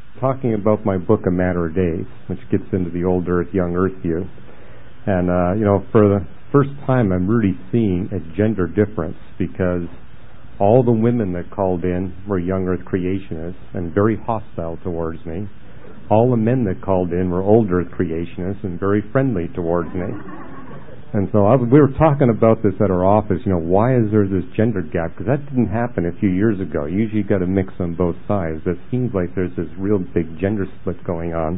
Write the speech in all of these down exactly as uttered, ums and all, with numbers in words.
talking about my book, A Matter of Days, which gets into the old Earth, young Earth view. And, uh, you know, for the first time, I'm really seeing a gender difference because all the women that called in were young Earth creationists and very hostile towards me. All the men that called in were old Earth creationists and very friendly towards me. And so I, we were talking about this at our office, you know, why is there this gender gap? Because that didn't happen a few years ago. Usually you've got a mix on both sides. It seems like there's this real big gender split going on.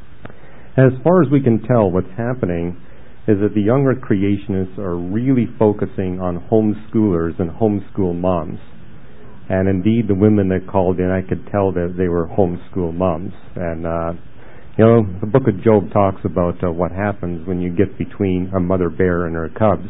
And as far as we can tell, what's happening is that the young Earth creationists are really focusing on homeschoolers and homeschool moms. And indeed, the women that called in, I could tell that they were homeschool moms. And, uh, you know, the book of Job talks about uh, what happens when you get between a mother bear and her cubs.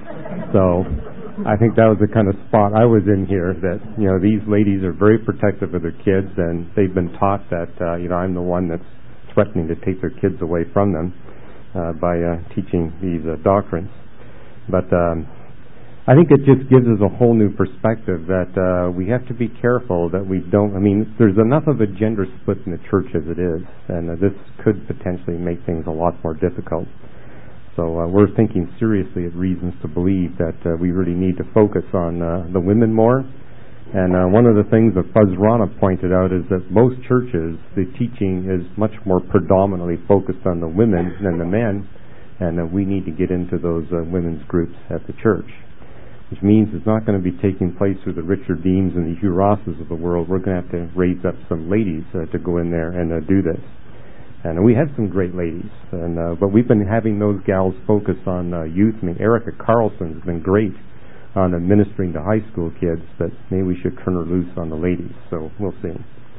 So I think that was the kind of spot I was in here, that, you know, these ladies are very protective of their kids, and they've been taught that, uh, you know, I'm the one that's threatening to take their kids away from them uh, by uh, teaching these uh, doctrines. But um, I think it just gives us a whole new perspective that uh, we have to be careful that we don't, I mean, there's enough of a gender split in the church as it is, and uh, this could potentially make things a lot more difficult. So uh, we're thinking seriously of reasons to believe that uh, we really need to focus on uh, the women more. And uh, one of the things that Buzz Rana pointed out is that most churches, the teaching is much more predominantly focused on the women than the men, and uh, we need to get into those uh, women's groups at the church. Which means it's not going to be taking place through the Richard Deems and the Hugh Rosses of the world. We're going to have to raise up some ladies uh, to go in there and uh, do this. And we have some great ladies, and uh, but we've been having those gals focus on uh, youth. I mean, Erica Carlson's been great on administering to high school kids, but maybe we should turn her loose on the ladies, so we'll see.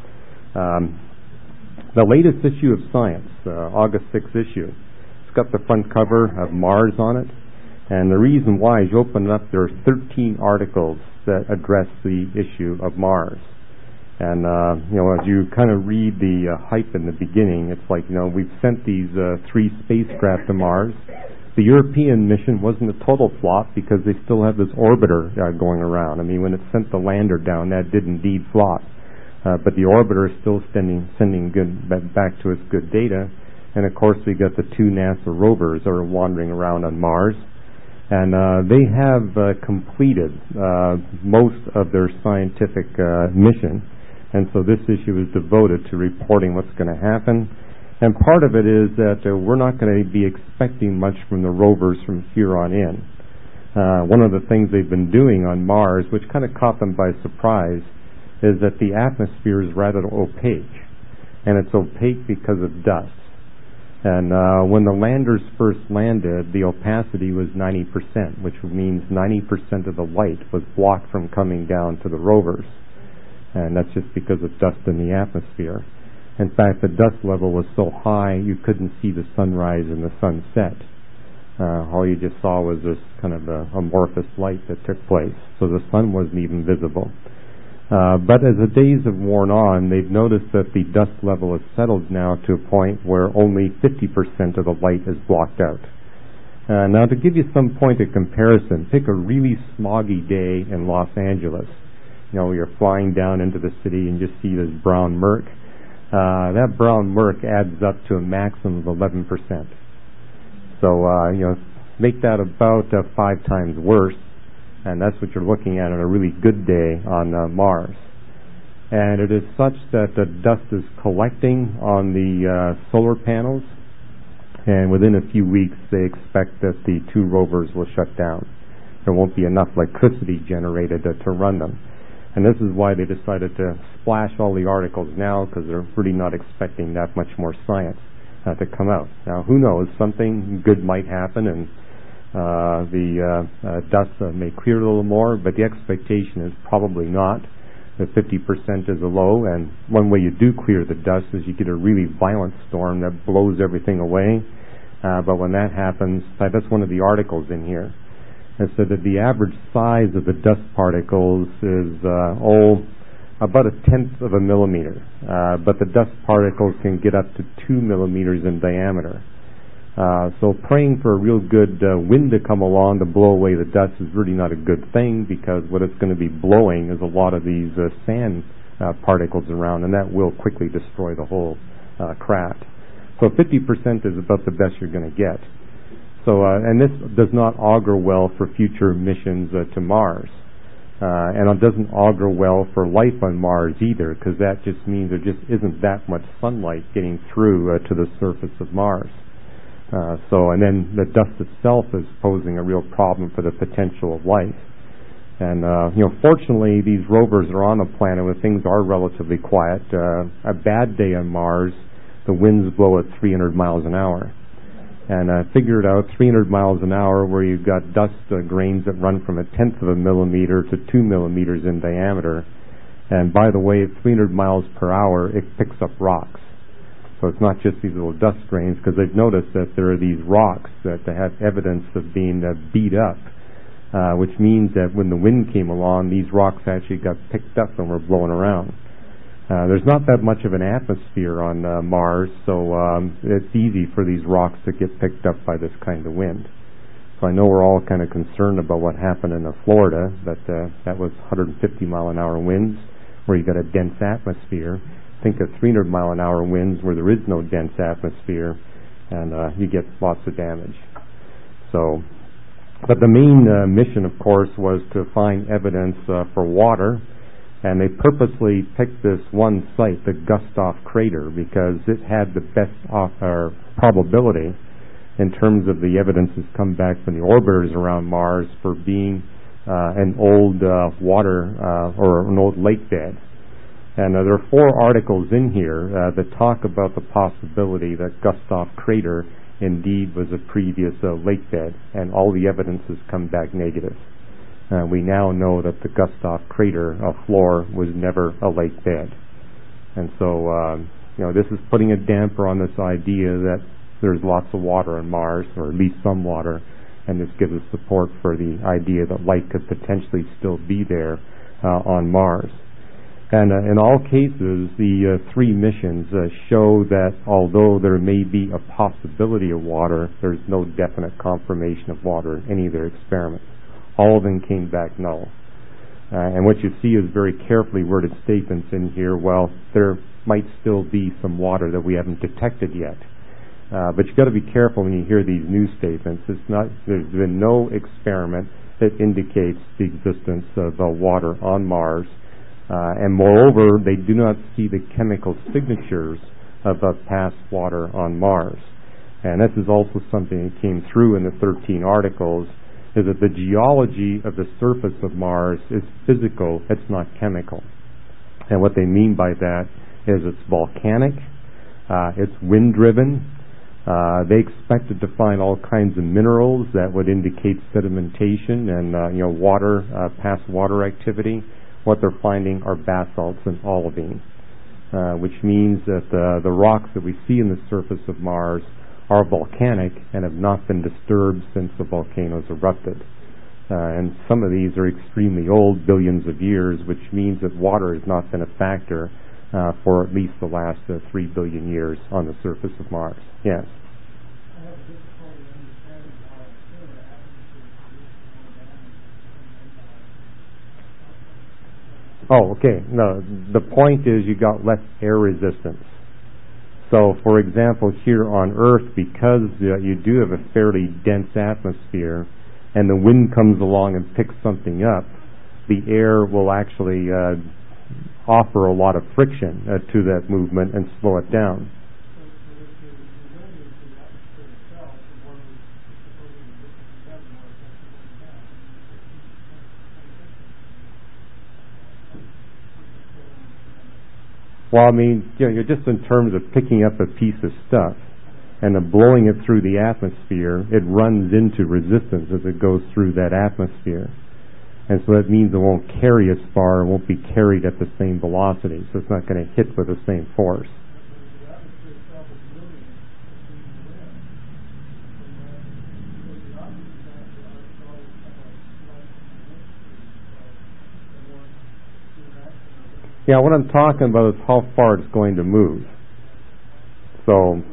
Um, the latest issue of Science, uh, August sixth issue, it's got the front cover of Mars on it. And the reason why is you open it up, there are thirteen articles that address the issue of Mars. And, uh, you know, as you kind of read the uh, hype in the beginning, it's like, you know, we've sent these uh, three spacecraft to Mars. The European mission wasn't a total flop because they still have this orbiter uh, going around. I mean, when it sent the lander down, that did indeed flop. Uh, but the orbiter is still sending, sending good, back to us good data. And, of course, we got the two NASA rovers that are wandering around on Mars. And uh, they have uh, completed uh, most of their scientific uh, mission. And so this issue is devoted to reporting what's going to happen. And part of it is that uh, we're not going to be expecting much from the rovers from here on in. Uh, one of the things they've been doing on Mars, which kind of caught them by surprise, is that the atmosphere is rather opaque. And it's opaque because of dust. And uh, when the landers first landed, the opacity was ninety percent, which means ninety percent of the light was blocked from coming down to the rovers. And that's just because of dust in the atmosphere. In fact, the dust level was so high you couldn't see the sunrise and the sunset. Uh, all you just saw was this kind of a amorphous light that took place. So the sun wasn't even visible. Uh, but as the days have worn on, they've noticed that the dust level has settled now to a point where only fifty percent of the light is blocked out. Uh, now, to give you some point of comparison, pick a really smoggy day in Los Angeles. You know, you're flying down into the city and just see this brown murk. Uh, that brown murk adds up to a maximum of eleven percent. So, uh, you know, make that about uh, five times worse. And that's what you're looking at on a really good day on uh, Mars. And it is such that the dust is collecting on the uh, solar panels, and within a few weeks they expect that the two rovers will shut down. There won't be enough electricity generated to, to run them. And this is why they decided to splash all the articles now, because they're really not expecting that much more science uh, to come out. Now, who knows, something good might happen, and Uh, the uh, uh, dust uh, may clear a little more, but the expectation is probably not. The fifty percent is a low, and one way you do clear the dust is you get a really violent storm that blows everything away. Uh, but when that happens, that's one of the articles in here. It said that the average size of the dust particles is uh, oh, about a tenth of a millimeter, uh, but the dust particles can get up to two millimeters in diameter. Uh, so praying for a real good uh, wind to come along to blow away the dust is really not a good thing, because what it's going to be blowing is a lot of these uh, sand uh, particles around, and that will quickly destroy the whole uh, craft. So fifty percent is about the best you're going to get. So, uh, and this does not augur well for future missions uh, to Mars. Uh, and it doesn't augur well for life on Mars either, because that just means there just isn't that much sunlight getting through uh, to the surface of Mars. Uh, so, and then the dust itself is posing a real problem for the potential of life. And, uh, you know, fortunately, these rovers are on a planet where things are relatively quiet. Uh, a bad day on Mars, the winds blow at three hundred miles an hour. And I uh, figured out three hundred miles an hour where you've got dust uh, grains that run from a tenth of a millimeter to two millimeters in diameter. And by the way, at three hundred miles per hour, it picks up rocks. So it's not just these little dust grains, because they've noticed that there are these rocks that have evidence of being uh, beat up, uh, which means that when the wind came along, these rocks actually got picked up and were blown around. Uh, there's not that much of an atmosphere on uh, Mars, so um, it's easy for these rocks to get picked up by this kind of wind. So I know we're all kind of concerned about what happened in uh, Florida, but uh, that was one hundred fifty mile an hour winds where you got a dense atmosphere. Think of three hundred mile an hour winds where there is no dense atmosphere, and uh, you get lots of damage. So, but the main uh, mission, of course, was to find evidence uh, for water. And they purposely picked this one site, the Gustav crater, because it had the best off, uh, probability in terms of the evidence that's come back from the orbiters around Mars for being uh, an old uh, water uh, or an old lake bed. And uh, there are four articles in here uh, that talk about the possibility that Gustav crater indeed was a previous uh, lake bed, and all the evidence has come back negative. Uh, we now know that the Gustav crater uh, floor was never a lake bed. And so, um, you know, this is putting a damper on this idea that there's lots of water on Mars, or at least some water, and this gives us support for the idea that life could potentially still be there uh, on Mars. And uh, in all cases, the uh, three missions uh, show that although there may be a possibility of water, there's no definite confirmation of water in any of their experiments. All of them came back null. Uh, and what you see is very carefully worded statements in here. Well, there might still be some water that we haven't detected yet. Uh, but you've got to be careful when you hear these new statements. It's not, there's been no experiment that indicates the existence of uh, water on Mars. Uh, and moreover, they do not see the chemical signatures of uh, past water on Mars. And this is also something that came through in the thirteen articles, is that the geology of the surface of Mars is physical, it's not chemical. And what they mean by that is it's volcanic, uh, it's wind-driven. Uh, they expected to find all kinds of minerals that would indicate sedimentation and uh, you know water, uh, past water activity. What they're finding are basalts and olivine, uh, which means that uh, the rocks that we see in the surface of Mars are volcanic and have not been disturbed since the volcanoes erupted. Uh, and some of these are extremely old, billions of years, which means that water has not been a factor uh, for at least the last uh, three billion years on the surface of Mars. Yes? I have difficulty understanding how thinner atmosphere Oh, okay. No, the point is you got less air resistance. So, for example, here on Earth, because uh, you do have a fairly dense atmosphere and the wind comes along and picks something up, the air will actually uh, offer a lot of friction uh, to that movement and slow it down. Well, I mean, you know, you're just in terms of picking up a piece of stuff and then blowing it through the atmosphere, it runs into resistance as it goes through that atmosphere. And so that means it won't carry as far, it won't be carried at the same velocity, so it's not going to hit with the same force. Yeah, what I'm talking about is how far it's going to move. So,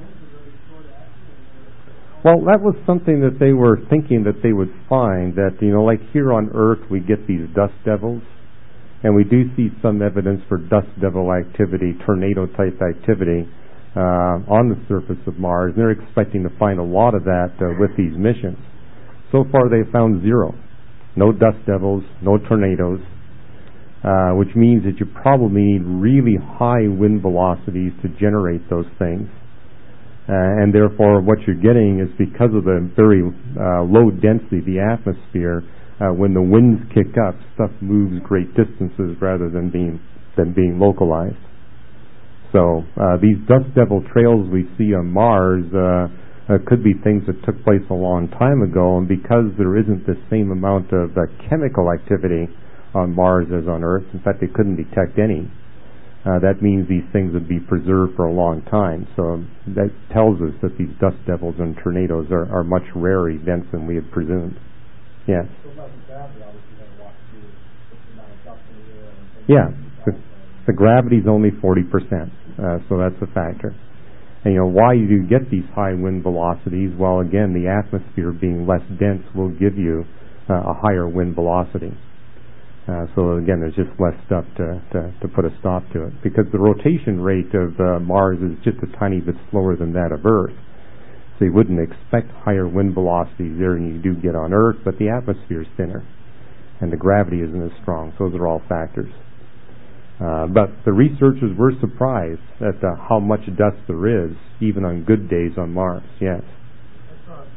well, that was something that they were thinking that they would find, that, you know, like here on Earth we get these dust devils, And we do see some evidence for dust devil activity, tornado-type activity uh, on the surface of Mars. And they're expecting to find a lot of that uh, with these missions. So far, they've found zero. No dust devils, no tornadoes, uh, which means that you probably need really high wind velocities to generate those things. Uh, and therefore, what you're getting is because of the very uh, low density of the atmosphere, uh, when the winds kick up, stuff moves great distances rather than being than being localized. So uh, these dust devil trails we see on Mars uh, uh, could be things that took place a long time ago, and because there isn't the same amount of uh, chemical activity on Mars as on Earth, in fact, they couldn't detect any. Uh, that means these things would be preserved for a long time. So that tells us that these dust devils and tornadoes are, are much rarer events than we had presumed. Yes? So about the gravity, obviously, then what to do with the amount of dust in the air and things Yeah. like The, that. the gravity is only forty percent, uh, so that's a factor. And, you know, why you do get these high wind velocities? Well, again, the atmosphere being less dense will give you uh, a higher wind velocity. Uh, so again, there's just less stuff to, to, to put a stop to it. Because the rotation rate of uh, Mars is just a tiny bit slower than that of Earth. So you wouldn't expect higher wind velocities there than you do get on Earth, but the atmosphere is thinner. And the gravity isn't as strong. So those are all factors. Uh, but the researchers were surprised at uh, how much dust there is, even on good days on Mars. Yes? I thought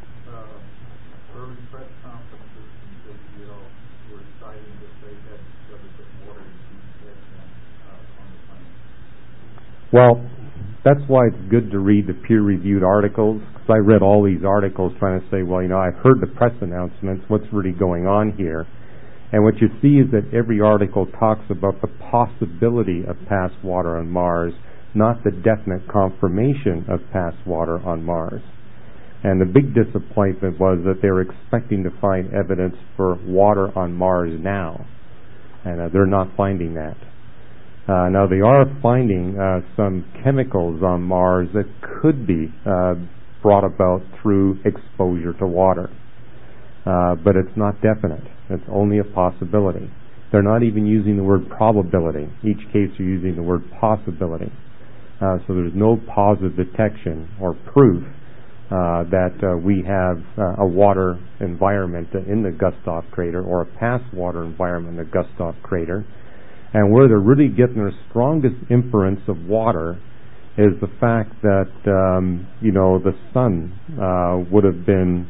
uh, early press conferences from J P L were citing that they had discovered that water is decomposing uh, on the planet. Well, that's why it's good to read the peer-reviewed articles, because I read all these articles trying to say, well, you know, I've heard the press announcements, what's really going on here? And what you see is that every article talks about the possibility of past water on Mars, not the definite confirmation of past water on Mars. And the big disappointment was that they were expecting to find evidence for water on Mars now. And uh, they're not finding that. Uh, now they are finding uh, some chemicals on Mars that could be uh, brought about through exposure to water. Uh, but it's not definite. It's only a possibility. They're not even using the word probability. Each case they're using the word possibility. Uh, so there's no positive detection or proof uh, that uh, we have uh, a water environment in the Gustav crater or a past water environment in the Gustav crater. And where they're really getting their strongest inference of water is the fact that, um, you know, the sun uh, would have been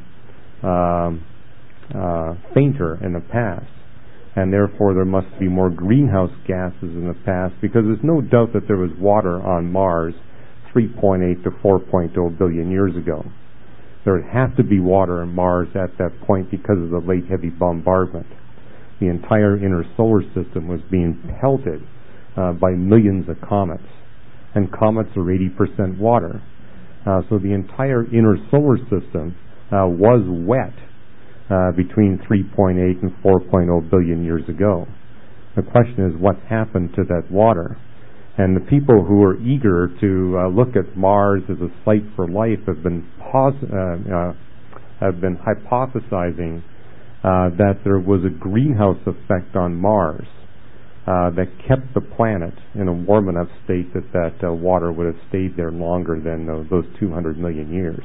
um, uh, fainter in the past. And therefore there must be more greenhouse gases in the past, because there's no doubt that there was water on Mars three point eight to four point oh billion years ago. There would have to be water on Mars at that point because of the late heavy bombardment. The entire inner solar system was being pelted uh, by millions of comets. And comets are eighty percent water. Uh, so the entire inner solar system uh, was wet Uh, between three point eight and four point oh billion years ago. The question is, what happened to that water? And the people who are eager to uh, look at Mars as a site for life have been pos- uh, uh, have been hypothesizing uh, that there was a greenhouse effect on Mars uh, that kept the planet in a warm enough state that that uh, water would have stayed there longer than uh, those two hundred million years.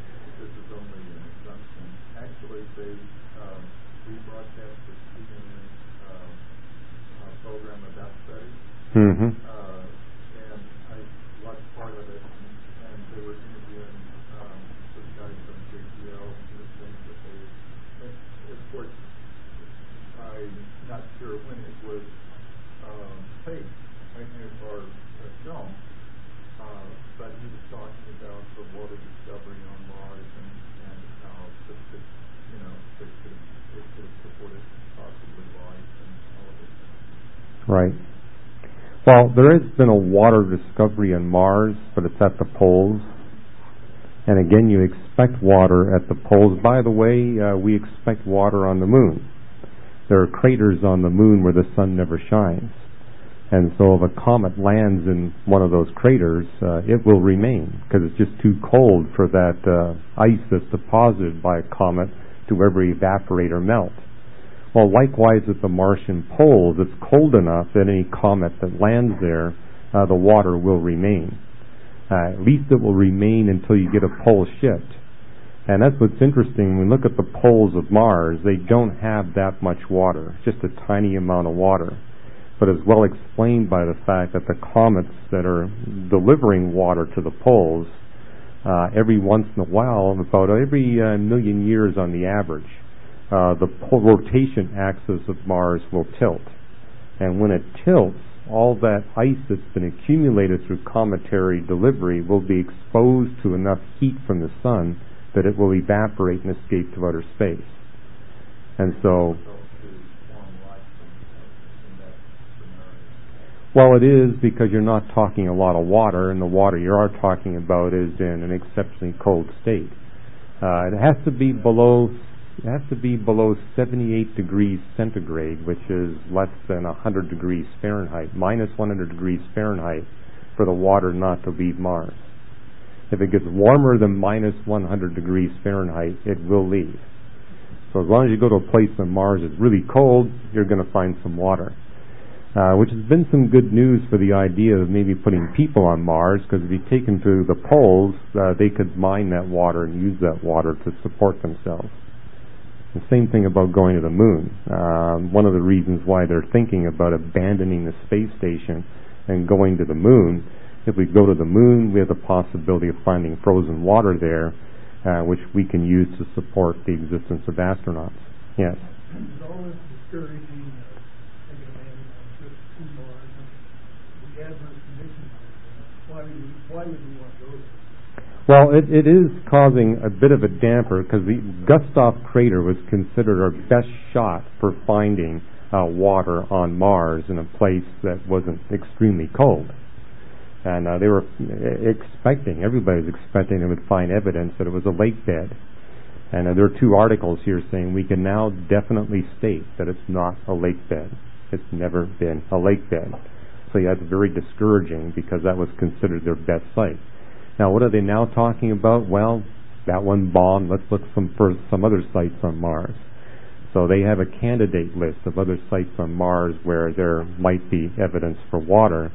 They um, rebroadcast the C N N um, uh, program of that study, Mm-hmm. uh, and I watched part of it, and, and they were interviewing um, this guy from J P L, and the things that they, and of course, I'm not sure when it was um, taped or uh, filmed, uh, but he was talking about the water discovery on Mars and, and how it could, you know, it could, it could have supported possibly life and all of this. Right. Well, there has been a water discovery on Mars, but it's at the poles. And again, you expect water at the poles. By the way, uh, we expect water on the moon. There are craters on the moon where the sun never shines. And so if a comet lands in one of those craters, uh, it will remain, because it's just too cold for that uh, ice that's deposited by a comet to ever evaporate or melt. Well, likewise at the Martian poles, it's cold enough that any comet that lands there, uh, the water will remain. Uh, at least it will remain until you get a pole shift. And that's what's interesting. When we look at the poles of Mars, they don't have that much water, just a tiny amount of water. But it's well explained by the fact that the comets that are delivering water to the poles, uh, every once in a while, about every uh, million years on the average, uh, the pole rotation axis of Mars will tilt. And when it tilts, all that ice that's been accumulated through cometary delivery will be exposed to enough heat from the sun that it will evaporate and escape to outer space. And so, well, it is, because you're not talking a lot of water, and the water you are talking about is in an exceptionally cold state. Uh, it has to be below it has to be below seventy-eight degrees centigrade, which is less than one hundred degrees Fahrenheit, minus one hundred degrees Fahrenheit, for the water not to leave Mars. If it gets warmer than minus one hundred degrees Fahrenheit, it will leave. So as long as you go to a place on Mars that's really cold, you're going to find some water. Uh, which has been some good news for the idea of maybe putting people on Mars, because if you take them to the poles, uh, they could mine that water and use that water to support themselves. The same thing about going to the moon. Um, one of the reasons why they're thinking about abandoning the space station and going to the moon, if we go to the moon, we have the possibility of finding frozen water there, uh, which we can use to support the existence of astronauts. Yes? It's always discouraging uh, taking a man on a trip to Mars and the adverse conditions. Why do you, why would you want to go there? Well, it, it is causing a bit of a damper, because the Gustav crater was considered our best shot for finding uh, water on Mars in a place that wasn't extremely cold. And uh, they were expecting, everybody was expecting they would find evidence that it was a lake bed. And uh, there are two articles here saying we can now definitely state that it's not a lake bed. It's never been a lake bed. So yeah, that's very discouraging, because that was considered their best site. Now, what are they now talking about? Well, that one bombed. Let's look some for some other sites on Mars. So they have a candidate list of other sites on Mars where there might be evidence for water.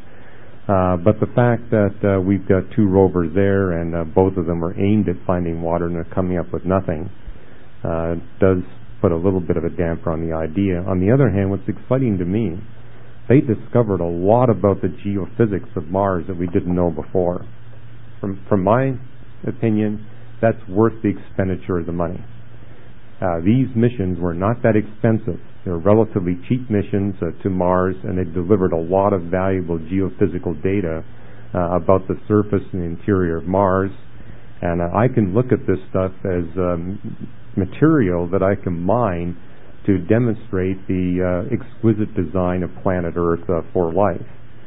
Uh, but the fact that uh, we've got two rovers there, and uh, both of them are aimed at finding water and they're coming up with nothing, uh, does put a little bit of a damper on the idea. On the other hand, what's exciting to me, they discovered a lot about the geophysics of Mars that we didn't know before. From, from my opinion, that's worth the expenditure of the money. Uh, these missions were not that expensive. They were relatively cheap missions uh, to Mars, and they delivered a lot of valuable geophysical data uh, about the surface and the interior of Mars. And uh, I can look at this stuff as um, material that I can mine to demonstrate the uh, exquisite design of planet Earth uh, for life.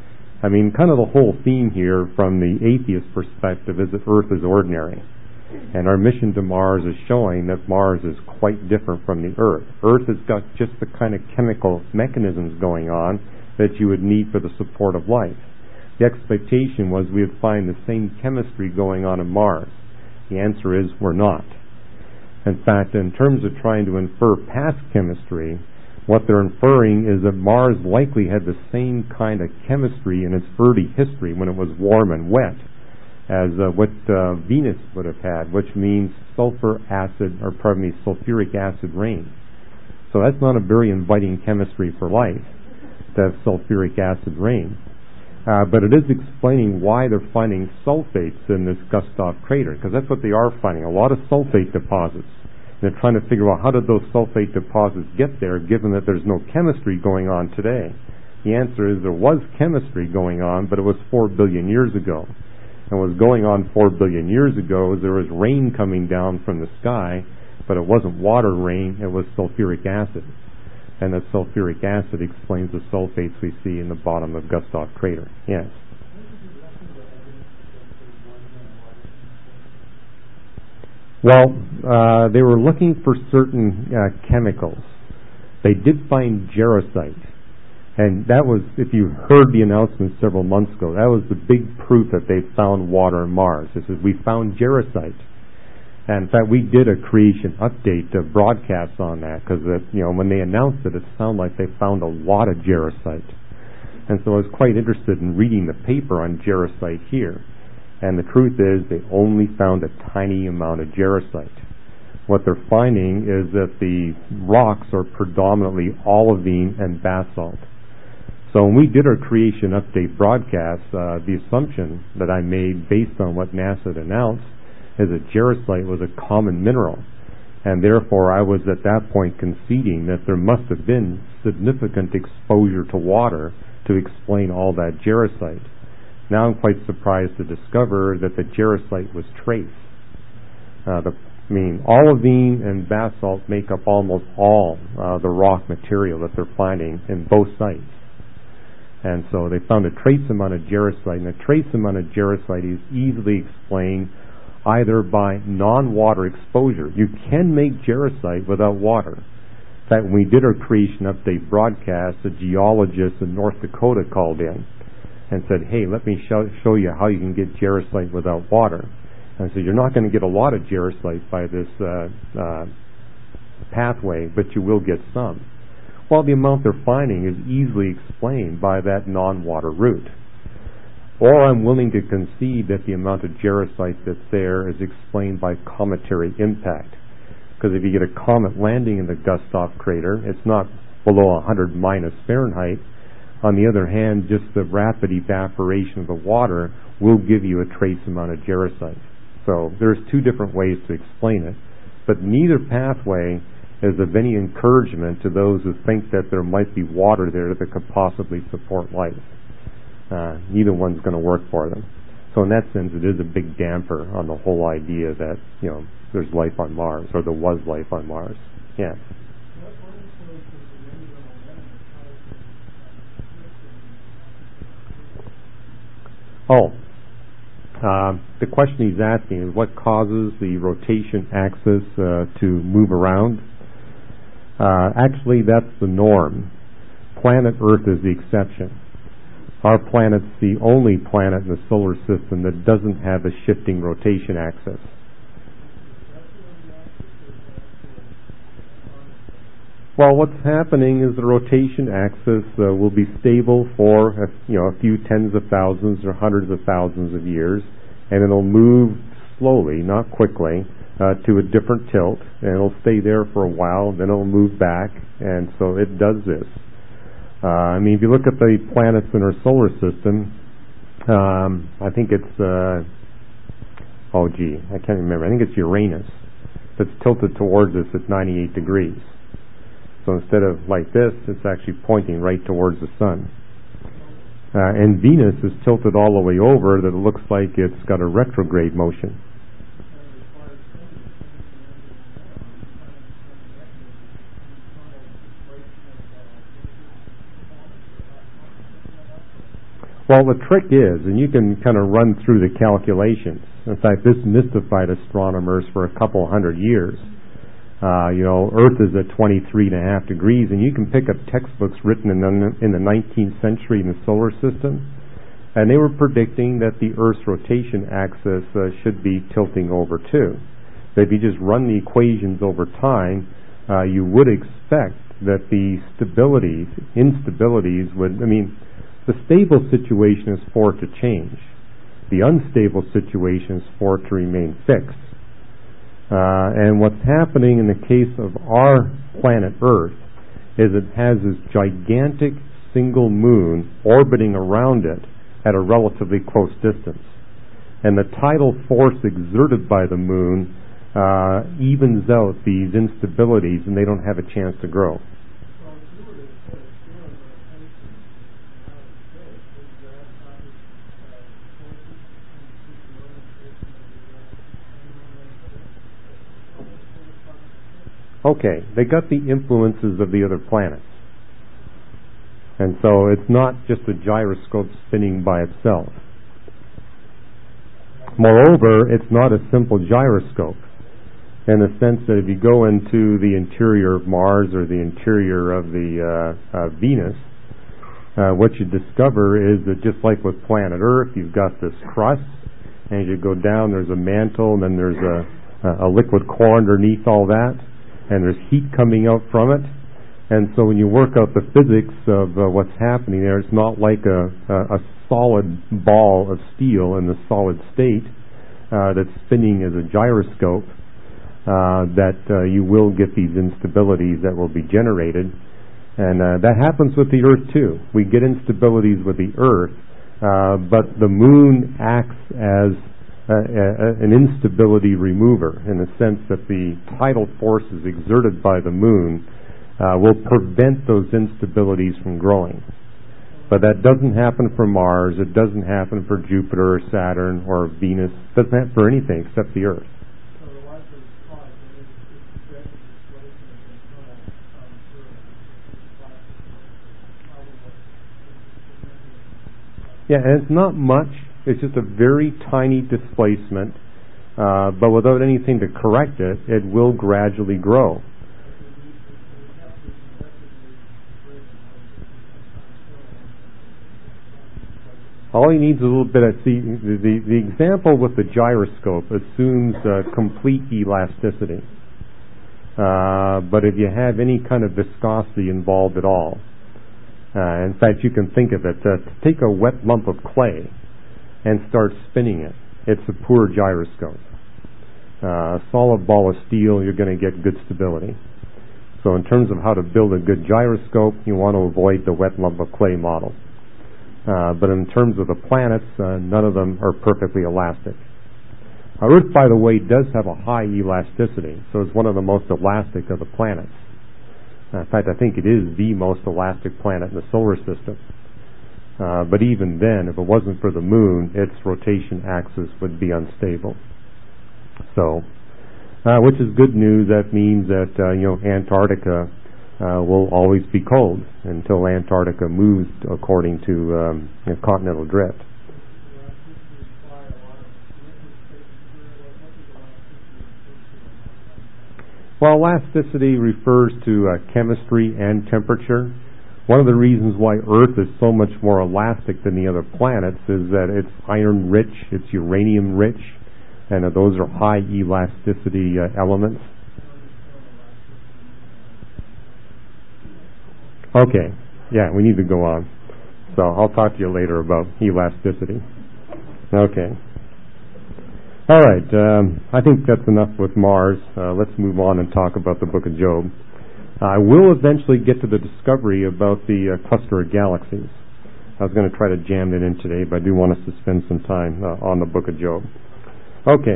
I mean, kind of the whole theme here from the atheist perspective is that Earth is ordinary. And our mission to Mars is showing that Mars is quite different from the Earth. Earth has got just the kind of chemical mechanisms going on that you would need for the support of life. The expectation was we would find the same chemistry going on in Mars. The answer is we're not. In fact, in terms of trying to infer past chemistry, what they're inferring is that Mars likely had the same kind of chemistry in its early history when it was warm and wet as uh, what uh, Venus would have had, which means sulfur acid, or pardon me, sulfuric acid rain. So that's not a very inviting chemistry for life, to have sulfuric acid rain. Uh, but it is explaining why they're finding sulfates in this Gustav crater, because that's what they are finding, a lot of sulfate deposits. They're trying to figure out how did those sulfate deposits get there, given that there's no chemistry going on today. The answer is there was chemistry going on, but it was four billion years ago. And what was going on four billion years ago is there was rain coming down from the sky, but it wasn't water rain, it was sulfuric acid. And that sulfuric acid explains the sulfates we see in the bottom of Gustav crater. Yes? Well, uh, they were looking for certain uh, chemicals. They did find jarosite. And that was, if you heard the announcement several months ago, that was the big proof that they found water on Mars. It says, we found jarosite. And in fact, we did a creation update uh, broadcast on that because, you know, when they announced it, it sounded like they found a lot of jarosite. And so I was quite interested in reading the paper on jarosite here. And the truth is they only found a tiny amount of jarosite. What they're finding is that the rocks are predominantly olivine and basalt. So when we did our creation update broadcast, uh, the assumption that I made based on what NASA had announced is that jarosite was a common mineral. And therefore I was at that point conceding that there must have been significant exposure to water to explain all that jarosite. Now I'm quite surprised to discover that the jarosite was trace. Uh, the I mean, olivine and basalt make up almost all uh, the rock material that they're finding in both sites. And so they found a trace amount of jarosite, and a trace amount of jarosite is easily explained either by non-water exposure. You can make jarosite without water. In fact, when we did our creation update broadcast, a geologist in North Dakota called in and said, hey, let me show, show you how you can get jarosite without water. And so you're not going to get a lot of jarosite by this uh, uh, pathway, but you will get some. Well, the amount they're finding is easily explained by that non-water route. Or I'm willing to concede that the amount of jarosite that's there is explained by cometary impact. Because if you get a comet landing in the Gustav crater, it's not below one hundred minus Fahrenheit. On the other hand, just the rapid evaporation of the water will give you a trace amount of jarosite. So there's two different ways to explain it, but neither pathway is of any encouragement to those who think that there might be water there that could possibly support life. Uh, neither one's going to work for them. So in that sense, it is a big damper on the whole idea that, you know, there's life on Mars, or there was life on Mars. Yeah. Oh. Uh, the question he's asking is what causes the rotation axis uh, to move around. Uh, actually, that's the norm. Planet Earth is the exception. Our planet's the only planet in the solar system that doesn't have a shifting rotation axis. Well, what's happening is the rotation axis uh, will be stable for a, you know, a few tens of thousands or hundreds of thousands of years, and it'll move slowly, not quickly, uh, to a different tilt, and it'll stay there for a while, then it'll move back, and so it does this. Uh, I mean, if you look at the planets in our solar system, um, I think it's, uh, oh gee, I can't remember, I think it's Uranus, that's tilted towards us at ninety-eight degrees. So instead of like this, it's actually pointing right towards the sun. Uh, and Venus is tilted all the way over that it looks like it's got a retrograde motion. Well, the trick is, and you can kind of run through the calculations. In fact, this mystified astronomers for a couple hundred years. Uh, you know, Earth is at twenty-three and a half degrees, and you can pick up textbooks written in the, in the nineteenth century in the solar system, and they were predicting that the Earth's rotation axis uh, should be tilting over too. But if you just run the equations over time, uh, you would expect that the stabilities, instabilities would, I mean, the stable situation is for it to change. The unstable situation is for it to remain fixed. Uh, and what's happening in the case of our planet Earth is it has this gigantic single moon orbiting around it at a relatively close distance. And the tidal force exerted by the moon uh, evens out these instabilities, and they don't have a chance to grow. Okay, they got the influences of the other planets. And so it's not just a gyroscope spinning by itself. Moreover, it's not a simple gyroscope in the sense that if you go into the interior of Mars or the interior of the uh, uh, Venus, uh, what you discover is that just like with planet Earth, you've got this crust, and as you go down, there's a mantle, and then there's a uh, a liquid core underneath all that, and there's heat coming out from it. And so when you work out the physics of uh, what's happening there, it's not like a, a, a solid ball of steel in the solid state uh, that's spinning as a gyroscope, uh, that uh, you will get these instabilities that will be generated. And uh, that happens with the Earth too. We get instabilities with the Earth, uh, but the Moon acts as a, a, an instability remover in the sense that the tidal forces exerted by the Moon Uh, will prevent those instabilities from growing. But that doesn't happen for Mars, it doesn't happen for Jupiter or Saturn or Venus, it doesn't happen for anything except the Earth. So the life of cause is the displacement of internal um, Yeah, and it's not much, it's just a very tiny displacement, uh, but without anything to correct it, it will gradually grow. All he needs is a little bit of, see, the, the, the example with the gyroscope assumes uh, complete elasticity. Uh, but if you have any kind of viscosity involved at all, uh, in fact, you can think of it, uh, to take a wet lump of clay and start spinning it, it's a poor gyroscope. Uh, a solid ball of steel, you're going to get good stability. So in terms of how to build a good gyroscope, you want to avoid the wet lump of clay model. Uh, but in terms of the planets, uh, none of them are perfectly elastic. Now, Earth, by the way, does have a high elasticity, so it's one of the most elastic of the planets. Uh, in fact, I think it is the most elastic planet in the solar system. Uh, but even then, if it wasn't for the Moon, its rotation axis would be unstable. So, uh, which is good news. That means that uh, you know Antarctica Uh, will always be cold until Antarctica moves according to um, you know, continental drift. Well, elasticity refers to uh, chemistry and temperature. One of the reasons why Earth is so much more elastic than the other planets is that it's iron rich, it's uranium rich, and uh, those are high elasticity uh, elements. Okay, yeah, we need to go on. So I'll talk to you later about elasticity. Okay. All right, um, I think that's enough with Mars. Uh, let's move on and talk about the Book of Job. I will eventually get to the discovery about the uh, cluster of galaxies. I was going to try to jam it in today, but I do want us to spend some time uh, on the Book of Job. Okay.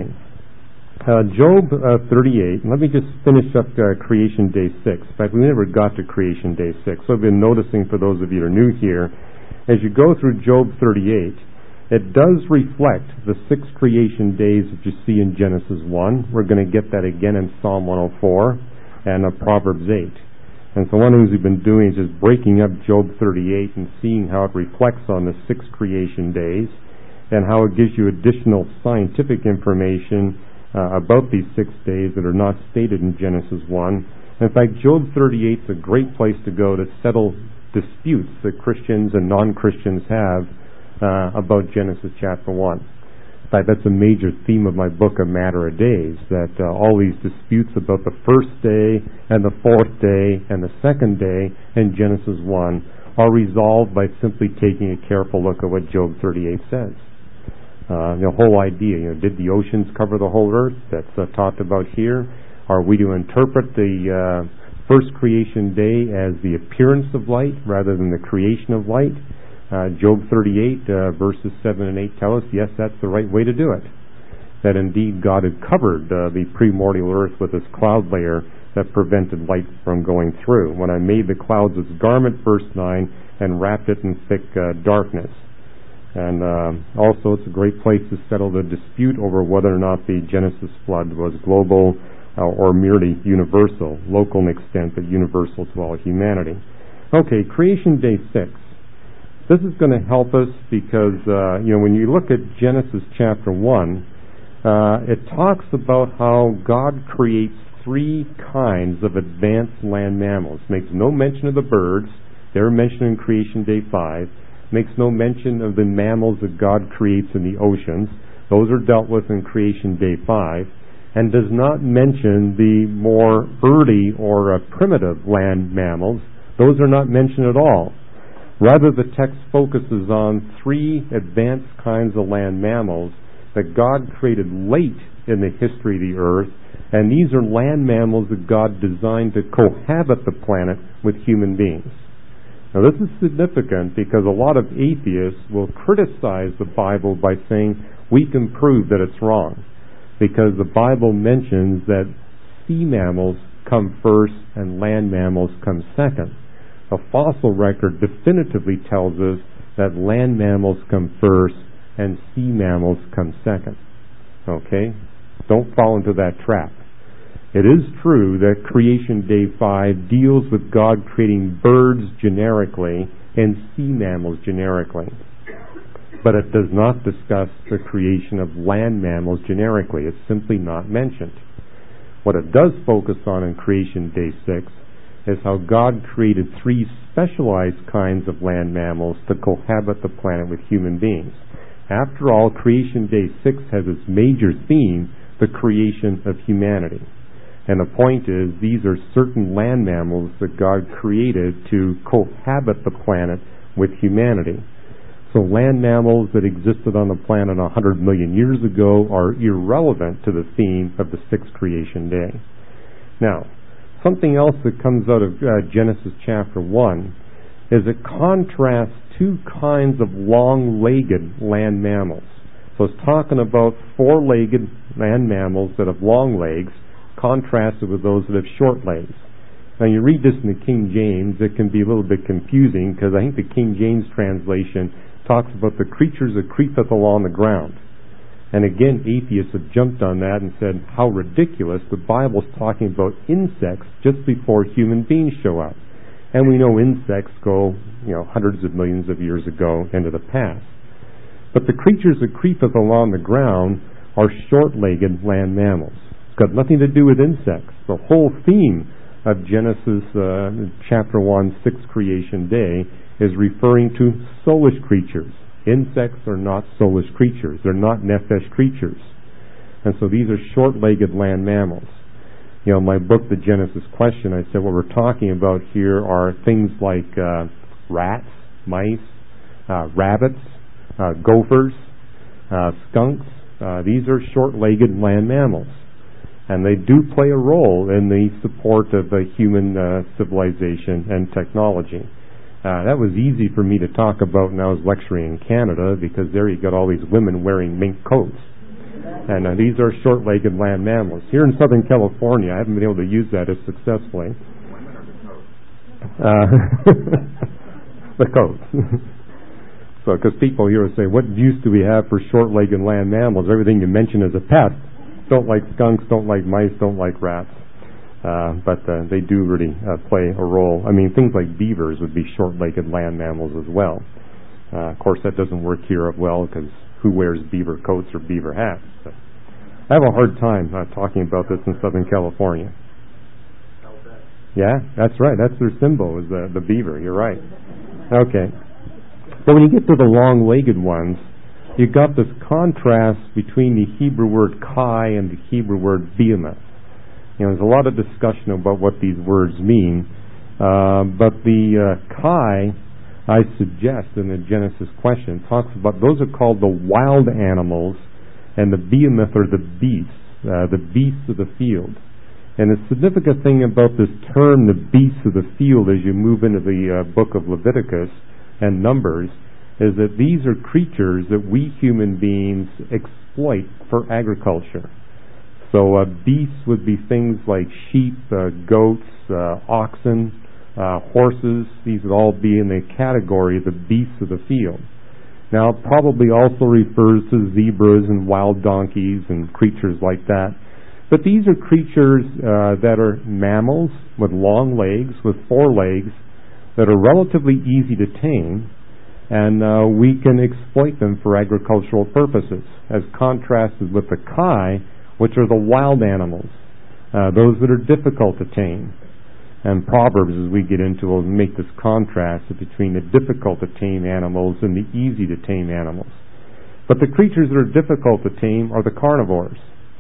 Uh, Job uh, thirty-eight, let me just finish up uh, Creation Day six. In fact, we never got to Creation Day six, so I've been noticing for those of you who are new here, as you go through Job thirty-eight, it does reflect the six creation days that you see in Genesis one. We're going to get that again in Psalm one oh four and uh, Proverbs eight. And so one of the things we've been doing is just breaking up Job thirty-eight and seeing how it reflects on the six creation days and how it gives you additional scientific information Uh, about these six days that are not stated in Genesis one. In fact, Job thirty-eight is a great place to go to settle disputes that Christians and non-Christians have uh, about Genesis chapter one. In fact, that's a major theme of my book, A Matter of Days, that uh, all these disputes about the first day and the fourth day and the second day in Genesis one are resolved by simply taking a careful look at what Job thirty-eight says. Uh, the whole idea, you know, did the oceans cover the whole earth? That's uh, talked about here. Are we to interpret the uh, first creation day as the appearance of light rather than the creation of light? Uh, Job thirty-eight, uh, verses seven and eight tell us, yes, that's the right way to do it. That indeed God had covered uh, the primordial earth with this cloud layer that prevented light from going through. When I made the clouds its garment, verse nine, and wrapped it in thick uh, darkness. And uh, also it's a great place to settle the dispute over whether or not the Genesis flood was global uh, or merely universal, local in extent, but universal to all humanity. Okay, Creation Day six. This is going to help us because, uh, you know, when you look at Genesis chapter one, uh, it talks about how God creates three kinds of advanced land mammals. Makes no mention of the birds. They're mentioned in Creation Day five. Makes no mention of the mammals that God creates in the oceans. Those are dealt with in Creation Day five. and does not mention the more early or uh, primitive land mammals. Those are not mentioned at all. Rather, the text focuses on three advanced kinds of land mammals that God created late in the history of the earth, and these are land mammals that God designed to cohabit the planet with human beings. Now, this is significant because a lot of atheists will criticize the Bible by saying we can prove that it's wrong, because the Bible mentions that sea mammals come first and land mammals come second. The fossil record definitively tells us that land mammals come first and sea mammals come second. Okay? Don't fall into that trap. It is true that Creation Day five deals with God creating birds generically and sea mammals generically. But it does not discuss the creation of land mammals generically. It's simply not mentioned. What it does focus on in Creation Day six is how God created three specialized kinds of land mammals to cohabit the planet with human beings. After all, Creation Day six has its major theme, the creation of humanity. And the point is, these are certain land mammals that God created to cohabit the planet with humanity. So land mammals that existed on the planet one hundred million years ago are irrelevant to the theme of the sixth creation day. Now, something else that comes out of uh, Genesis chapter one is it contrasts two kinds of long-legged land mammals. So it's talking about four-legged land mammals that have long legs, contrasted with those that have short legs. Now, you read this in the King James, it can be a little bit confusing because I think the King James translation talks about the creatures that creepeth along the ground. And again, atheists have jumped on that and said, how ridiculous. The Bible's talking about insects just before human beings show up. And we know insects go, you know, hundreds of millions of years ago into the past. But the creatures that creepeth along the ground are short-legged land mammals. It's got nothing to do with insects. The whole theme of Genesis uh, chapter one, sixth creation day, is referring to soulish creatures. Insects are not soulish creatures. They're not nephesh creatures. And so these are short-legged land mammals. You know, in my book, The Genesis Question, I said what we're talking about here are things like uh, rats, mice, uh, rabbits, uh, gophers, uh, skunks. Uh, these are short-legged land mammals. And they do play a role in the support of uh, human uh, civilization and technology. Uh, that was easy for me to talk about when I was lecturing in Canada, because there you got all these women wearing mink coats. And uh, these are short-legged land mammals. Here in Southern California, I haven't been able to use that as successfully. Women or the coat? Uh, the coats. So, because people here will say, what use do we have for short-legged land mammals? Everything you mention is a pet. Don't like skunks, don't like mice, don't like rats. Uh, but uh, they do really uh, play a role. I mean, things like beavers would be short-legged land mammals as well. Uh, of course, that doesn't work here well, because who wears beaver coats or beaver hats? But I have a hard time uh, talking about this in Southern California. Yeah, that's right. That's their symbol, is the, the beaver. You're right. Okay. But when you get to the long-legged ones, you've got this contrast between the Hebrew word kai and the Hebrew word behemoth. You know, there's a lot of discussion about what these words mean, uh, but the uh, kai, I suggest in the Genesis question, talks about those are called the wild animals, and the behemoth are the beasts, uh, the beasts of the field. And the significant thing about this term, the beasts of the field, as you move into the uh, book of Leviticus and Numbers, is that these are creatures that we human beings exploit for agriculture. So uh, beasts would be things like sheep, uh, goats, uh, oxen, uh, horses. These would all be in the category of the beasts of the field. Now, it probably also refers to zebras and wild donkeys and creatures like that. But these are creatures uh, that are mammals with long legs, with four legs, that are relatively easy to tame, and uh, we can exploit them for agricultural purposes, as contrasted with the kai, which are the wild animals, uh, those that are difficult to tame. And Proverbs, as we get into, will make this contrast between the difficult to tame animals and the easy to tame animals. But the creatures that are difficult to tame are the carnivores.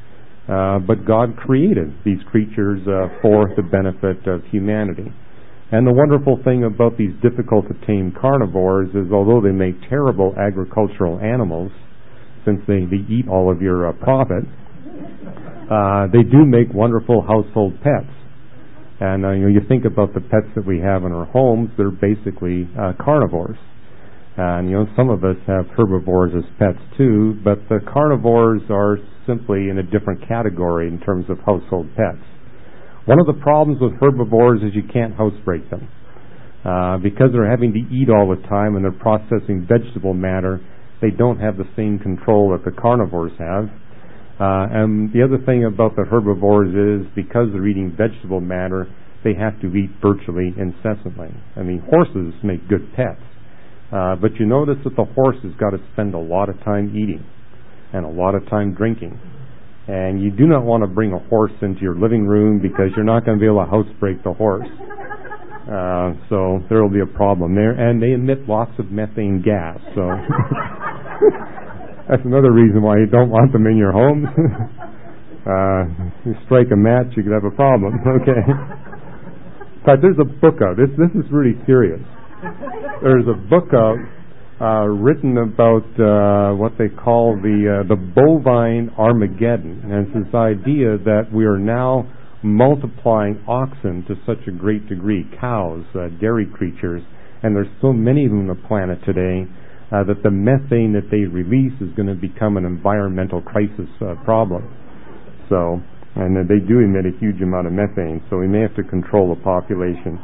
Uh, but God created these creatures uh, for the benefit of humanity. And the wonderful thing about these difficult to tame carnivores is although they make terrible agricultural animals, since they, they eat all of your uh, profit, uh, they do make wonderful household pets. And uh, you know, you think about the pets that we have in our homes, they're basically uh, carnivores. And you know, some of us have herbivores as pets too, but the carnivores are simply in a different category in terms of household pets. One of the problems with herbivores is you can't housebreak them. Uh, because they're having to eat all the time and they're processing vegetable matter, they don't have the same control that the carnivores have. Uh, and the other thing about the herbivores is because they're eating vegetable matter, they have to eat virtually incessantly. I mean, horses make good pets. Uh, but you notice that the horse has got to spend a lot of time eating and a lot of time drinking. And you do not want to bring a horse into your living room because you're not going to be able to housebreak the horse. Uh, so there will be a problem there. And they emit lots of methane gas. So that's another reason why you don't want them in your home. uh, you strike a match, you could have a problem. Okay. But there's a book out. This this is really serious. There's a book out uh, written about uh, what they call the uh, the bovine Armageddon, and it's this idea that we are now multiplying oxen to such a great degree, cows, uh, dairy creatures, and there's so many of them on the planet today uh, that the methane that they release is going to become an environmental crisis uh, problem. So, and uh, they do emit a huge amount of methane, so we may have to control the population.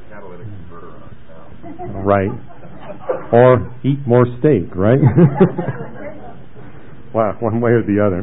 Right. Or eat more steak, right? Well, one way or the other.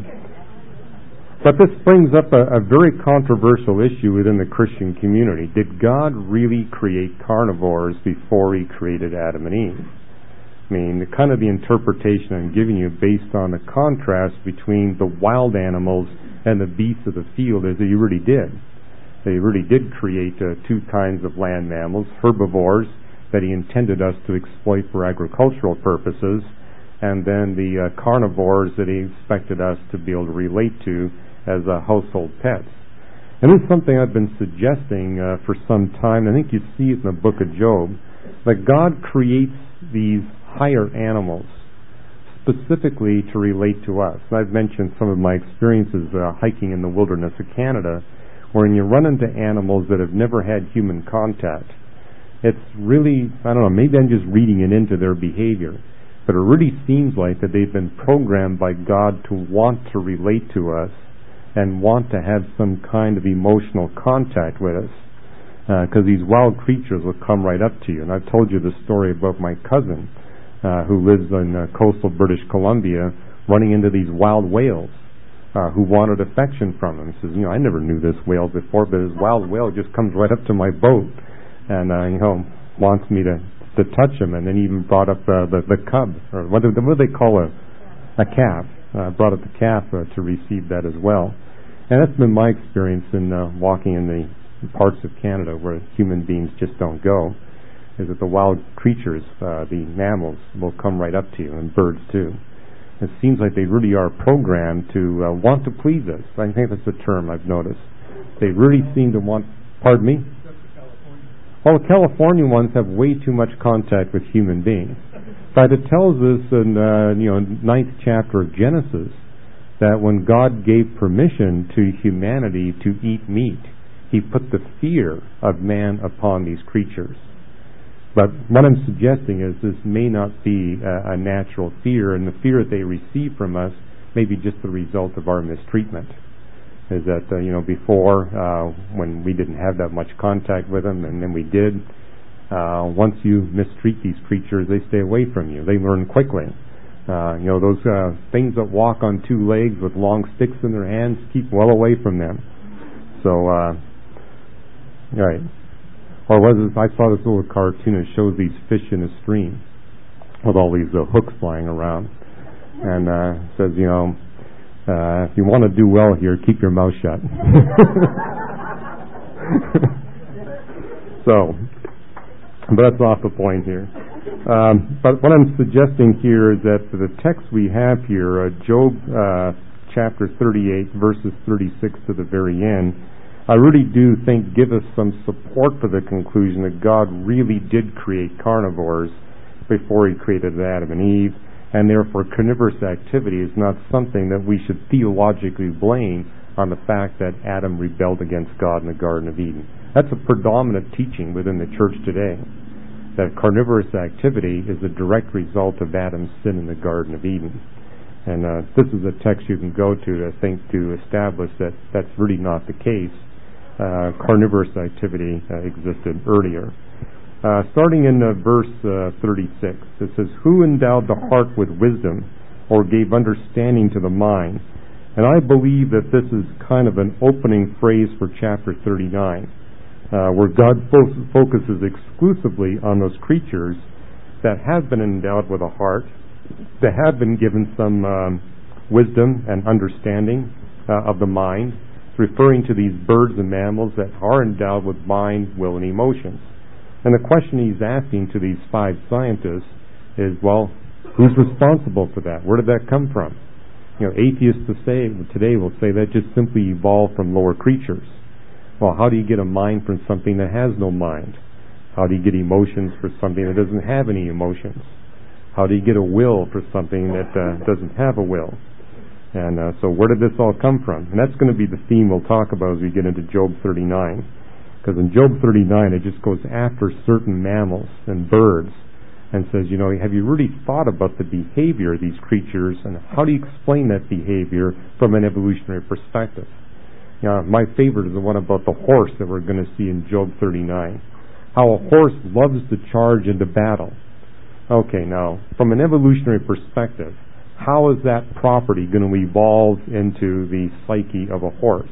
But this brings up a, a very controversial issue within the Christian community. Did God really create carnivores before He created Adam and Eve? I mean, the kind of the interpretation I'm giving you based on the contrast between the wild animals and the beasts of the field is that He really did. That He really did create uh, two kinds of land mammals, herbivores, that He intended us to exploit for agricultural purposes, and then the uh, carnivores that He expected us to be able to relate to as uh, household pets. And this is something I've been suggesting uh, for some time. I think you see it in the book of Job, that God creates these higher animals specifically to relate to us. And I've mentioned some of my experiences uh, hiking in the wilderness of Canada, wherein you run into animals that have never had human contact. It's really, I don't know, maybe I'm just reading it into their behavior, but it really seems like that they've been programmed by God to want to relate to us and want to have some kind of emotional contact with us, because uh, these wild creatures will come right up to you. And I've told you the story about my cousin uh, who lives in uh, coastal British Columbia, running into these wild whales uh, who wanted affection from him. He says, you know, I never knew this whale before, but this wild whale just comes right up to my boat and uh, you know, wants me to, to touch him, and then even brought up uh, the, the cub, or what do, what do they call a, a calf, uh, brought up the calf uh, to receive that as well. And that's been my experience in uh, walking in the parts of Canada where human beings just don't go, is that the wild creatures, uh, the mammals, will come right up to you, and birds too. It seems like they really are programmed to uh, want to please us. I think that's the term I've noticed. They really seem to want, pardon me? Well, the California ones have way too much contact with human beings. But it tells us in uh, you know ninth chapter of Genesis that when God gave permission to humanity to eat meat, He put the fear of man upon these creatures. But what I'm suggesting is this may not be a, a natural fear, and the fear that they receive from us may be just the result of our mistreatment. Is that, uh, you know, before, uh, when we didn't have that much contact with them, and then we did, uh, once you mistreat these creatures, they stay away from you. They learn quickly. Uh, you know, those uh, things that walk on two legs with long sticks in their hands, keep well away from them. So, uh, right. Or was it, I saw this little cartoon that shows these fish in a stream with all these uh, hooks flying around. And uh, says, you know, Uh, if you want to do well here, keep your mouth shut. So, but that's off the point here. Um, but what I'm suggesting here is that the text we have here, uh, Job uh, chapter thirty-eight, verses thirty-six to the very end, I really do think give us some support for the conclusion that God really did create carnivores before he created Adam and Eve, and therefore carnivorous activity is not something that we should theologically blame on the fact that Adam rebelled against God in the Garden of Eden. That's a predominant teaching within the church today, that carnivorous activity is a direct result of Adam's sin in the Garden of Eden. And uh, this is a text you can go to, I think, to establish that that's really not the case. Uh, carnivorous activity uh, existed earlier. Uh, starting in uh, verse uh, thirty-six, it says, "Who endowed the heart with wisdom, or gave understanding to the mind?" And I believe that this is kind of an opening phrase for chapter thirty-nine, uh, where God fo- focuses exclusively on those creatures that have been endowed with a heart, that have been given some um, wisdom and understanding uh, of the mind, referring to these birds and mammals that are endowed with mind, will, and emotions. And the question he's asking to these five scientists is, well, who's responsible for that? Where did that come from? You know, atheists to say, today will say that just simply evolved from lower creatures. Well, how do you get a mind from something that has no mind? How do you get emotions for something that doesn't have any emotions? How do you get a will for something that uh, doesn't have a will? And uh, so where did this all come from? And that's going to be the theme we'll talk about as we get into Job thirty-nine. Because in Job thirty-nine, it just goes after certain mammals and birds and says, you know, have you really thought about the behavior of these creatures, and how do you explain that behavior from an evolutionary perspective? You know, my favorite is the one about the horse that we're going to see in Job thirty-nine. How a horse loves to charge into battle. Okay, now, from an evolutionary perspective, how is that property going to evolve into the psyche of a horse?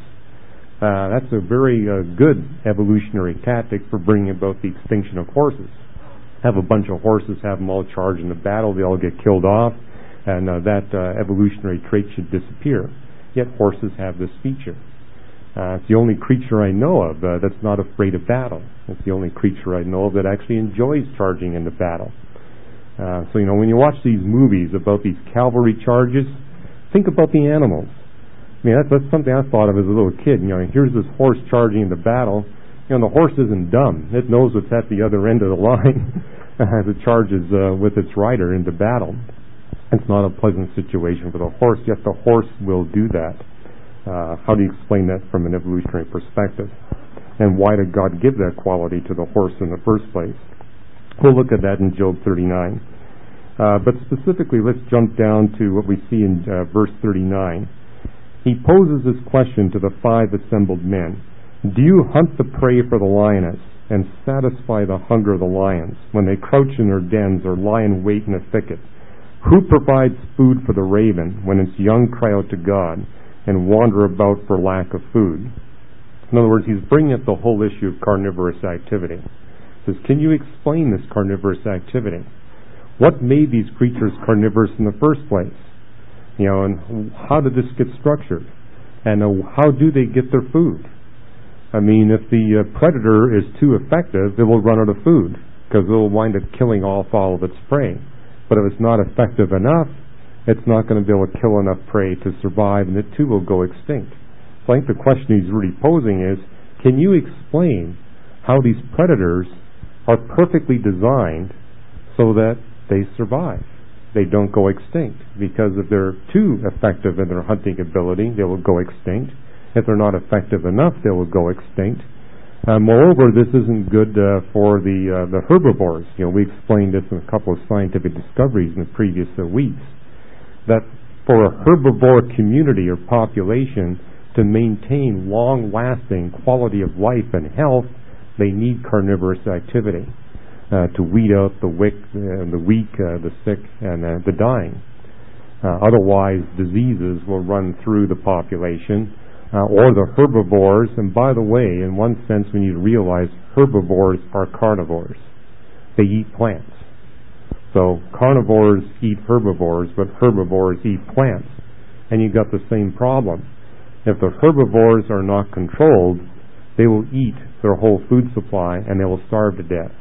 Uh, that's a very uh, good evolutionary tactic for bringing about the extinction of horses. Have a bunch of horses, have them all charge into battle, they all get killed off, and uh, that uh, evolutionary trait should disappear. Yet horses have this feature. Uh, it's the only creature I know of uh, that's not afraid of battle. It's the only creature I know of that actually enjoys charging into battle. Uh, so, you know, when you watch these movies about these cavalry charges, think about the animals. I mean, that's, that's something I thought of as a little kid. You know, here's this horse charging into battle. You know, the horse isn't dumb. It knows what's at the other end of the line as it charges uh, with its rider into battle. It's not a pleasant situation for the horse, yet the horse will do that. Uh, how do you explain that from an evolutionary perspective? And why did God give that quality to the horse in the first place? We'll look at that in Job thirty-nine. Uh, but specifically, let's jump down to what we see in uh, verse thirty-nine. He poses this question to the five assembled men. Do you hunt the prey for the lioness and satisfy the hunger of the lions when they crouch in their dens or lie in wait in a thicket? Who provides food for the raven when its young cry out to God and wander about for lack of food? In other words, he's bringing up the whole issue of carnivorous activity. Says, can you explain this carnivorous activity? What made these creatures carnivorous in the first place? You know, and how did this get structured? And uh, how do they get their food? I mean, if the uh, predator is too effective, it will run out of food because it will wind up killing off all of its prey. But if it's not effective enough, it's not going to be able to kill enough prey to survive, and it too will go extinct. So I think the question he's really posing is, can you explain how these predators are perfectly designed so that they survive? They don't go extinct, because if they're too effective in their hunting ability, they will go extinct. If they're not effective enough, they will go extinct. Uh, moreover, this isn't good uh, for the uh, the herbivores. You know, we explained this in a couple of scientific discoveries in the previous uh, weeks, that for a herbivore community or population to maintain long-lasting quality of life and health, they need carnivorous activity uh, to weed out the wick, uh, the weak, uh, the sick, and uh, the dying. Uh, otherwise, diseases will run through the population, uh, or the herbivores. And by the way, in one sense, we need to realize herbivores are carnivores. They eat plants. So carnivores eat herbivores, but herbivores eat plants. And you've got the same problem. If the herbivores are not controlled, they will eat their whole food supply and they will starve to death.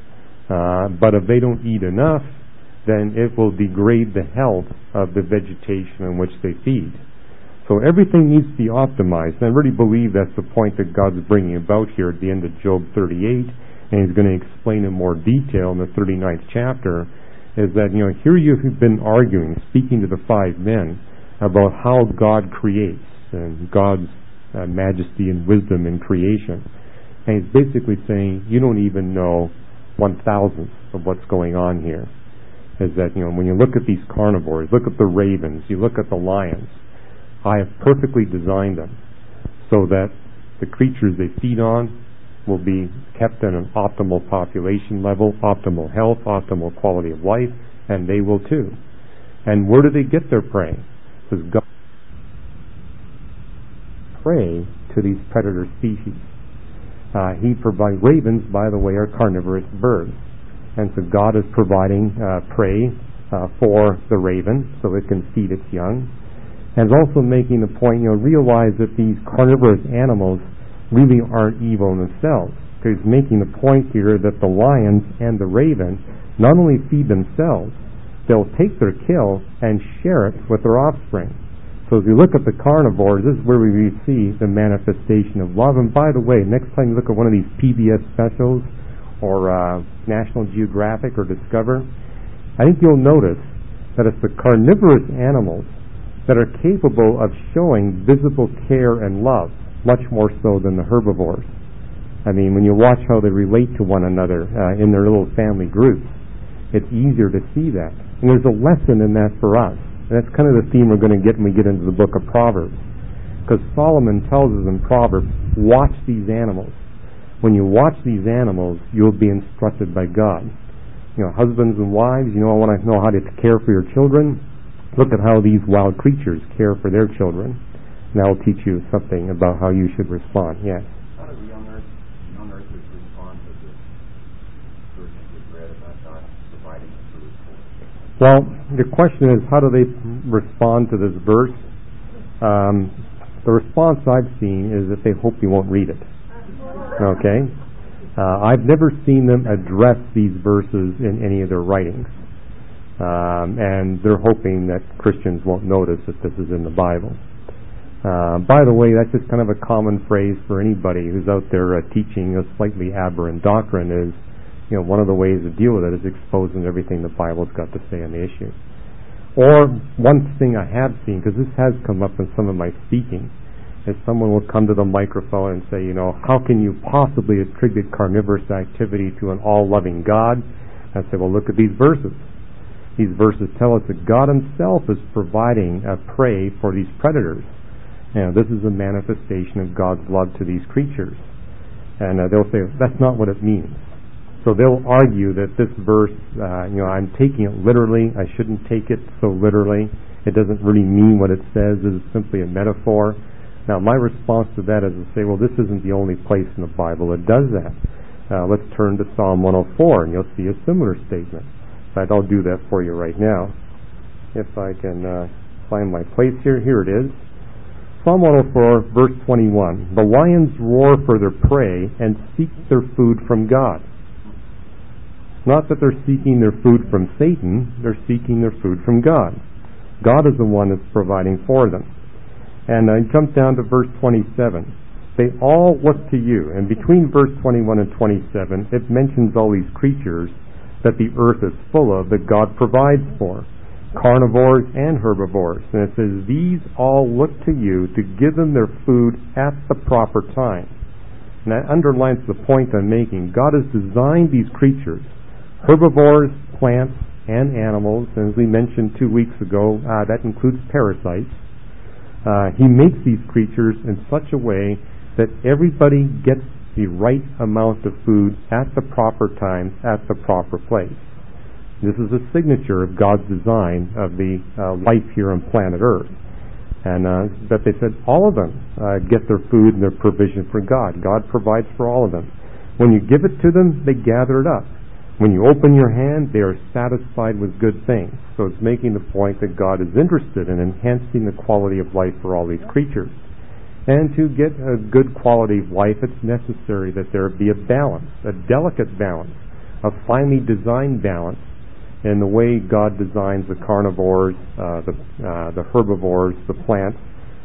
Uh, but if they don't eat enough, then it will degrade the health of the vegetation in which they feed. So everything needs to be optimized. And I really believe that's the point that God's bringing about here at the end of Job thirty-eight, and He's going to explain in more detail in the thirty-ninth chapter, is that, you know, here you've been arguing, speaking to the five men, about how God creates and God's uh, majesty and wisdom in creation. And He's basically saying, you don't even know one thousandth of what's going on here. Is that, you know, when you look at these carnivores, look at the ravens, you look at the lions, I have perfectly designed them so that the creatures they feed on will be kept at an optimal population level, optimal health, optimal quality of life, and they will too. And where do they get their prey? Because God prey to these predator species. Uh, he provides, ravens, by the way, are carnivorous birds. And so God is providing uh, prey uh, for the raven so it can feed its young. And is also making the point, you know, realize that these carnivorous animals really aren't evil in themselves. Because he's making the point here that the lions and the raven not only feed themselves, they'll take their kill and share it with their offspring. So as we look at the carnivores, this is where we see the manifestation of love. And by the way, next time you look at one of these P B S specials or uh, National Geographic or Discover, I think you'll notice that it's the carnivorous animals that are capable of showing visible care and love, much more so than the herbivores. I mean, when you watch how they relate to one another uh, in their little family groups, it's easier to see that. And there's a lesson in that for us. And that's kind of the theme we're going to get when we get into the book of Proverbs. Because Solomon tells us in Proverbs, watch these animals. When you watch these animals, you'll be instructed by God. You know, husbands and wives, you know, I want to know how to care for your children. Look at how these wild creatures care for their children. And that will teach you something about how you should respond. Yes? How do the young, earth, young earthers respond to this verse that we've read about God providing food for? Well, the question is, how do they respond to this verse? Um, the response I've seen is that they hope you won't read it. Okay? Uh, I've never seen them address these verses in any of their writings. Um, and they're hoping that Christians won't notice that this is in the Bible. Uh, by the way, that's just kind of a common phrase for anybody who's out there uh, teaching a slightly aberrant doctrine is, you know, one of the ways to deal with it is exposing everything the Bible's got to say on the issue. Or one thing I have seen, because this has come up in some of my speaking, is someone will come to the microphone and say, you know, how can you possibly attribute carnivorous activity to an all-loving God? I say, well, look at these verses. These verses tell us that God Himself is providing a prey for these predators. You know, this is a manifestation of God's love to these creatures. And uh, they'll say, that's not what it means. So they'll argue that this verse, uh, you know, I'm taking it literally. I shouldn't take it so literally. It doesn't really mean what it says. It's simply a metaphor. Now, my response to that is to say, well, this isn't the only place in the Bible that does that. Uh, let's turn to Psalm one oh four, and you'll see a similar statement. In fact, I'll do that for you right now. If I can uh, find my place here. Here it is. Psalm one oh four, verse twenty-one. The lions roar for their prey and seek their food from God. Not that they're seeking their food from Satan, they're seeking their food from God. God is the one that's providing for them. And I jump down to verse twenty-seven. They all look to you. And between verse twenty-one and twenty-seven, it mentions all these creatures that the earth is full of that God provides for. Carnivores and herbivores. And it says, these all look to you to give them their food at the proper time. And that underlines the point I'm making. God has designed these creatures, herbivores, plants, and animals. And as we mentioned two weeks ago, uh, that includes parasites. Uh, he makes these creatures in such a way that everybody gets the right amount of food at the proper time, at the proper place. This is a signature of God's design of the uh, life here on planet Earth. And uh, that they said all of them uh, get their food and their provision from God. God provides for all of them. When you give it to them, they gather it up. When you open your hand, they are satisfied with good things. So it's making the point that God is interested in enhancing the quality of life for all these creatures. And to get a good quality of life, it's necessary that there be a balance, a delicate balance, a finely designed balance in the way God designs the carnivores, uh, the, uh, the herbivores, the plants,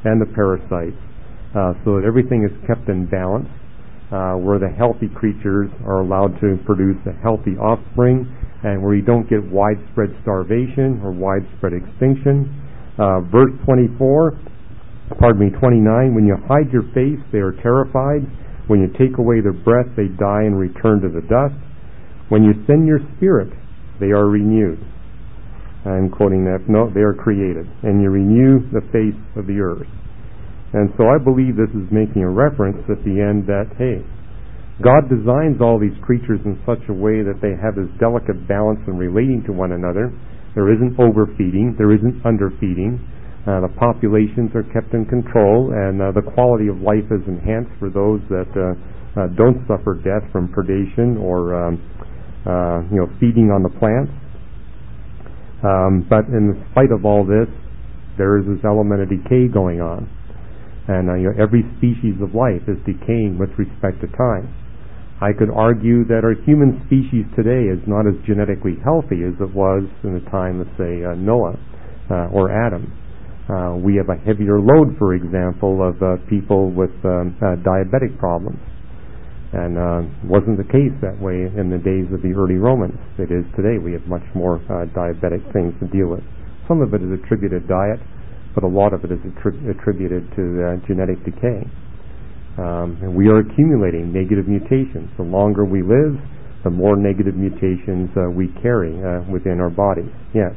and the parasites, uh, so that everything is kept in balance, uh, where the healthy creatures are allowed to produce a healthy offspring, and where you don't get widespread starvation or widespread extinction. Uh, verse twenty-four, pardon me, twenty-nine, when you hide your face, they are terrified. When you take away their breath, they die and return to the dust. When you send your spirit, they are renewed. I'm quoting that. No, they are created. And you renew the face of the earth. And so I believe this is making a reference at the end that, hey, God designs all these creatures in such a way that they have this delicate balance in relating to one another. There isn't overfeeding. There isn't underfeeding. Uh, the populations are kept in control, and uh, the quality of life is enhanced for those that uh, uh, don't suffer death from predation or um, uh, you know, feeding on the plants. Um, but in spite of all this, there is this element of decay going on. And uh, you know, every species of life is decaying with respect to time. I could argue that our human species today is not as genetically healthy as it was in the time of, say, uh, Noah uh, or Adam. Uh, we have a heavier load, for example, of uh, people with um, uh, diabetic problems. And uh, wasn't the case that way in the days of the early Romans. It is today. We have much more uh, diabetic things to deal with. Some of it is attributed to diet, but a lot of it is attri- attributed to uh, genetic decay. Um, and we are accumulating negative mutations. The longer we live, the more negative mutations uh, we carry uh, within our bodies. Yes.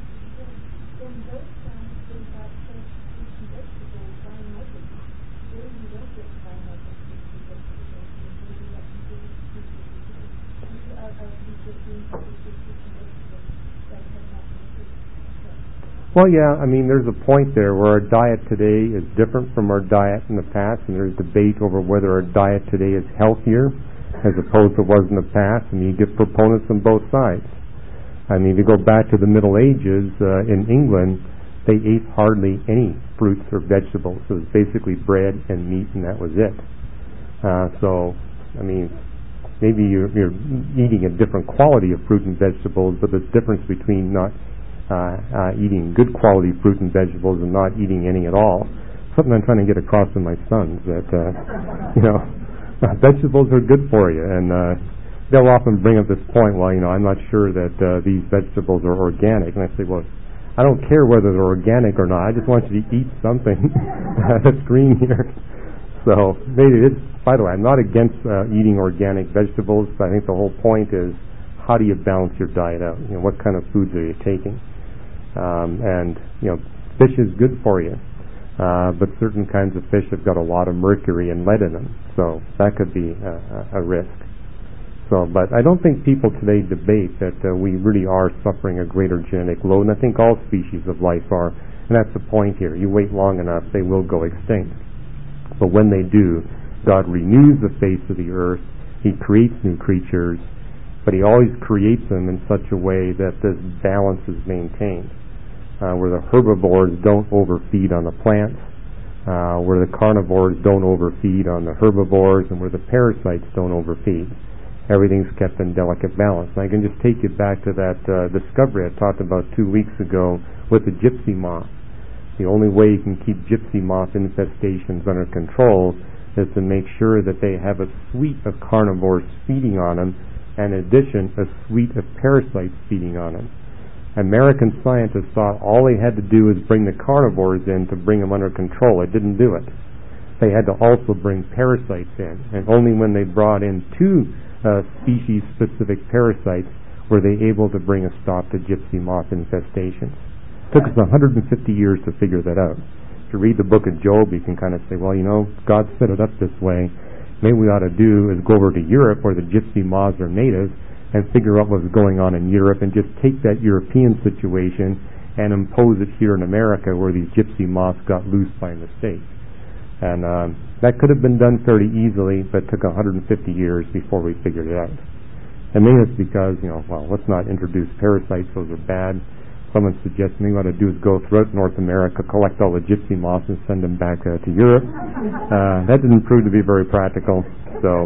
Well, yeah, I mean, there's a point there where our diet today is different from our diet in the past, and there's debate over whether our diet today is healthier as opposed to what was in the past, and you get proponents on both sides. I mean, if you go back to the Middle Ages, uh, in England, they ate hardly any fruits or vegetables. It was basically bread and meat, and that was it. Uh, so, I mean, maybe you're, you're eating a different quality of fruit and vegetables, but the difference between not Uh, uh, eating good quality fruit and vegetables and not eating any at all. Something I'm trying to get across to my sons that, uh, you know, uh, vegetables are good for you. And uh, they'll often bring up this point, well, you know, I'm not sure that uh, these vegetables are organic. And I say, well, I don't care whether they're organic or not. I just want you to eat something that's green here. So maybe it's, by the way, I'm not against uh, eating organic vegetables, but I think the whole point is, how do you balance your diet out? You know, what kind of foods are you taking? Um, and, you know, fish is good for you, uh, but certain kinds of fish have got a lot of mercury and lead in them, so that could be a, a risk. So, but I don't think people today debate that uh, we really are suffering a greater genetic load, and I think all species of life are, and that's the point here. You wait long enough, they will go extinct. But when they do, God renews the face of the earth, He creates new creatures, but He always creates them in such a way that this balance is maintained. Uh, where the herbivores don't overfeed on the plants, uh, where the carnivores don't overfeed on the herbivores, and where the parasites don't overfeed. Everything's kept in delicate balance. And I can just take you back to that uh, discovery I talked about two weeks ago with the gypsy moth. The only way you can keep gypsy moth infestations under control is to make sure that they have a suite of carnivores feeding on them, and in addition, a suite of parasites feeding on them. American scientists thought all they had to do was bring the carnivores in to bring them under control. It didn't do it. They had to also bring parasites in, and only when they brought in two uh, species-specific parasites were they able to bring a stop to gypsy moth infestations. It took us one hundred fifty years to figure that out. If you read the book of Job, you can kind of say, well, you know, God set it up this way. Maybe what we ought to do is go over to Europe where the gypsy moths are native and figure out what's going on in Europe and just take that European situation and impose it here in America where these gypsy moths got loose by mistake. And um, that could have been done fairly easily, but it took one hundred fifty years before we figured it out. And maybe it's because, you know, well, let's not introduce parasites, those are bad. Someone suggests maybe what I do is go throughout North America, collect all the gypsy moths and send them back uh, to Europe. Uh, that didn't prove to be very practical, so...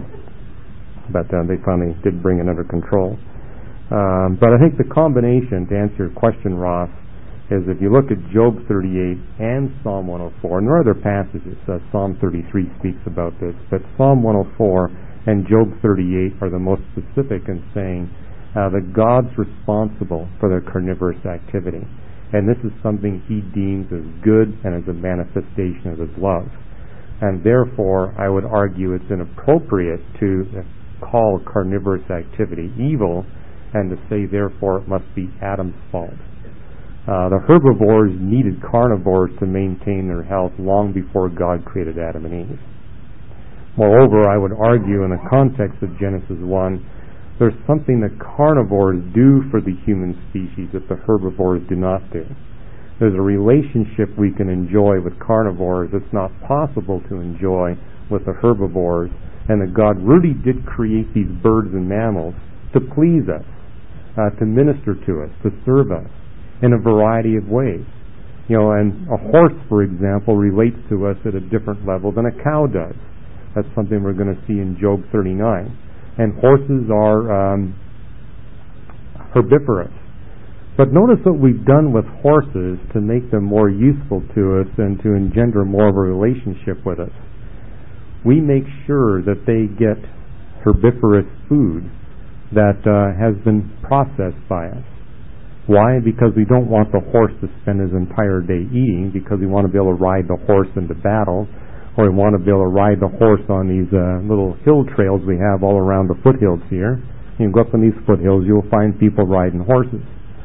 but uh, they finally did bring it under control. Um, but I think the combination, to answer your question, Ross, is if you look at Job thirty-eight and Psalm one oh four, and there are other passages, uh, Psalm thirty-three speaks about this, but Psalm one oh four and Job thirty-eight are the most specific in saying uh, that God's responsible for their carnivorous activity. And this is something he deems as good and as a manifestation of his love. And therefore, I would argue it's inappropriate to call carnivorous activity evil and to say, therefore, it must be Adam's fault. Uh, the herbivores needed carnivores to maintain their health long before God created Adam and Eve. Moreover, I would argue in the context of Genesis one, there's something that carnivores do for the human species that the herbivores do not do. There's a relationship we can enjoy with carnivores that's not possible to enjoy with the herbivores, and that God really did create these birds and mammals to please us, uh, to minister to us, to serve us in a variety of ways. You know, and a horse, for example, relates to us at a different level than a cow does. That's something we're going to see in Job thirty-nine. And horses are um, herbivorous. But notice what we've done with horses to make them more useful to us and to engender more of a relationship with us. We make sure that they get herbivorous food that uh, has been processed by us. Why? Because we don't want the horse to spend his entire day eating, because we want to be able to ride the horse into battle, or we want to be able to ride the horse on these uh, little hill trails we have all around the foothills here. You go up on these foothills, you'll find people riding horses.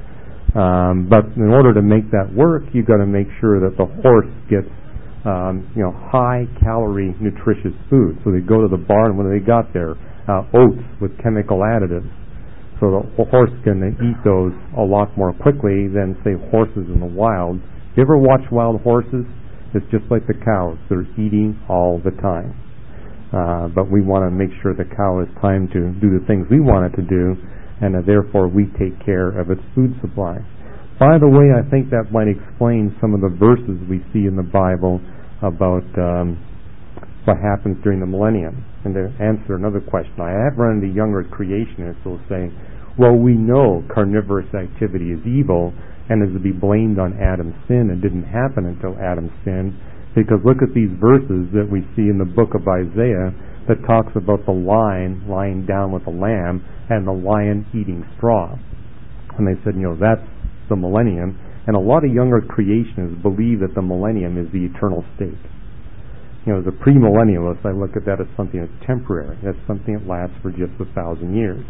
Um, but in order to make that work, you've got to make sure that the horse gets um, you know, high-calorie, nutritious food. So they go to the barn, what do they got there? Uh, oats with chemical additives. So the horse can eat those a lot more quickly than, say, horses in the wild. You ever watch wild horses? It's just like the cows. They're eating all the time. Uh, but we want to make sure the cow has time to do the things we want it to do, and uh, therefore we take care of its food supply. By the way, I think that might explain some of the verses we see in the Bible about um, what happens during the millennium. And to answer another question, I have run into younger creationists who will say, well, we know carnivorous activity is evil and is to be blamed on Adam's sin. It didn't happen until Adam's sin, because look at these verses that we see in the book of Isaiah that talks about the lion lying down with the lamb and the lion eating straw. And they said, you know, that's the millennium. And a lot of younger creationists believe that the millennium is the eternal state. You know, as a premillennialist, I look at that as something that's temporary. That's something that lasts for just a thousand years.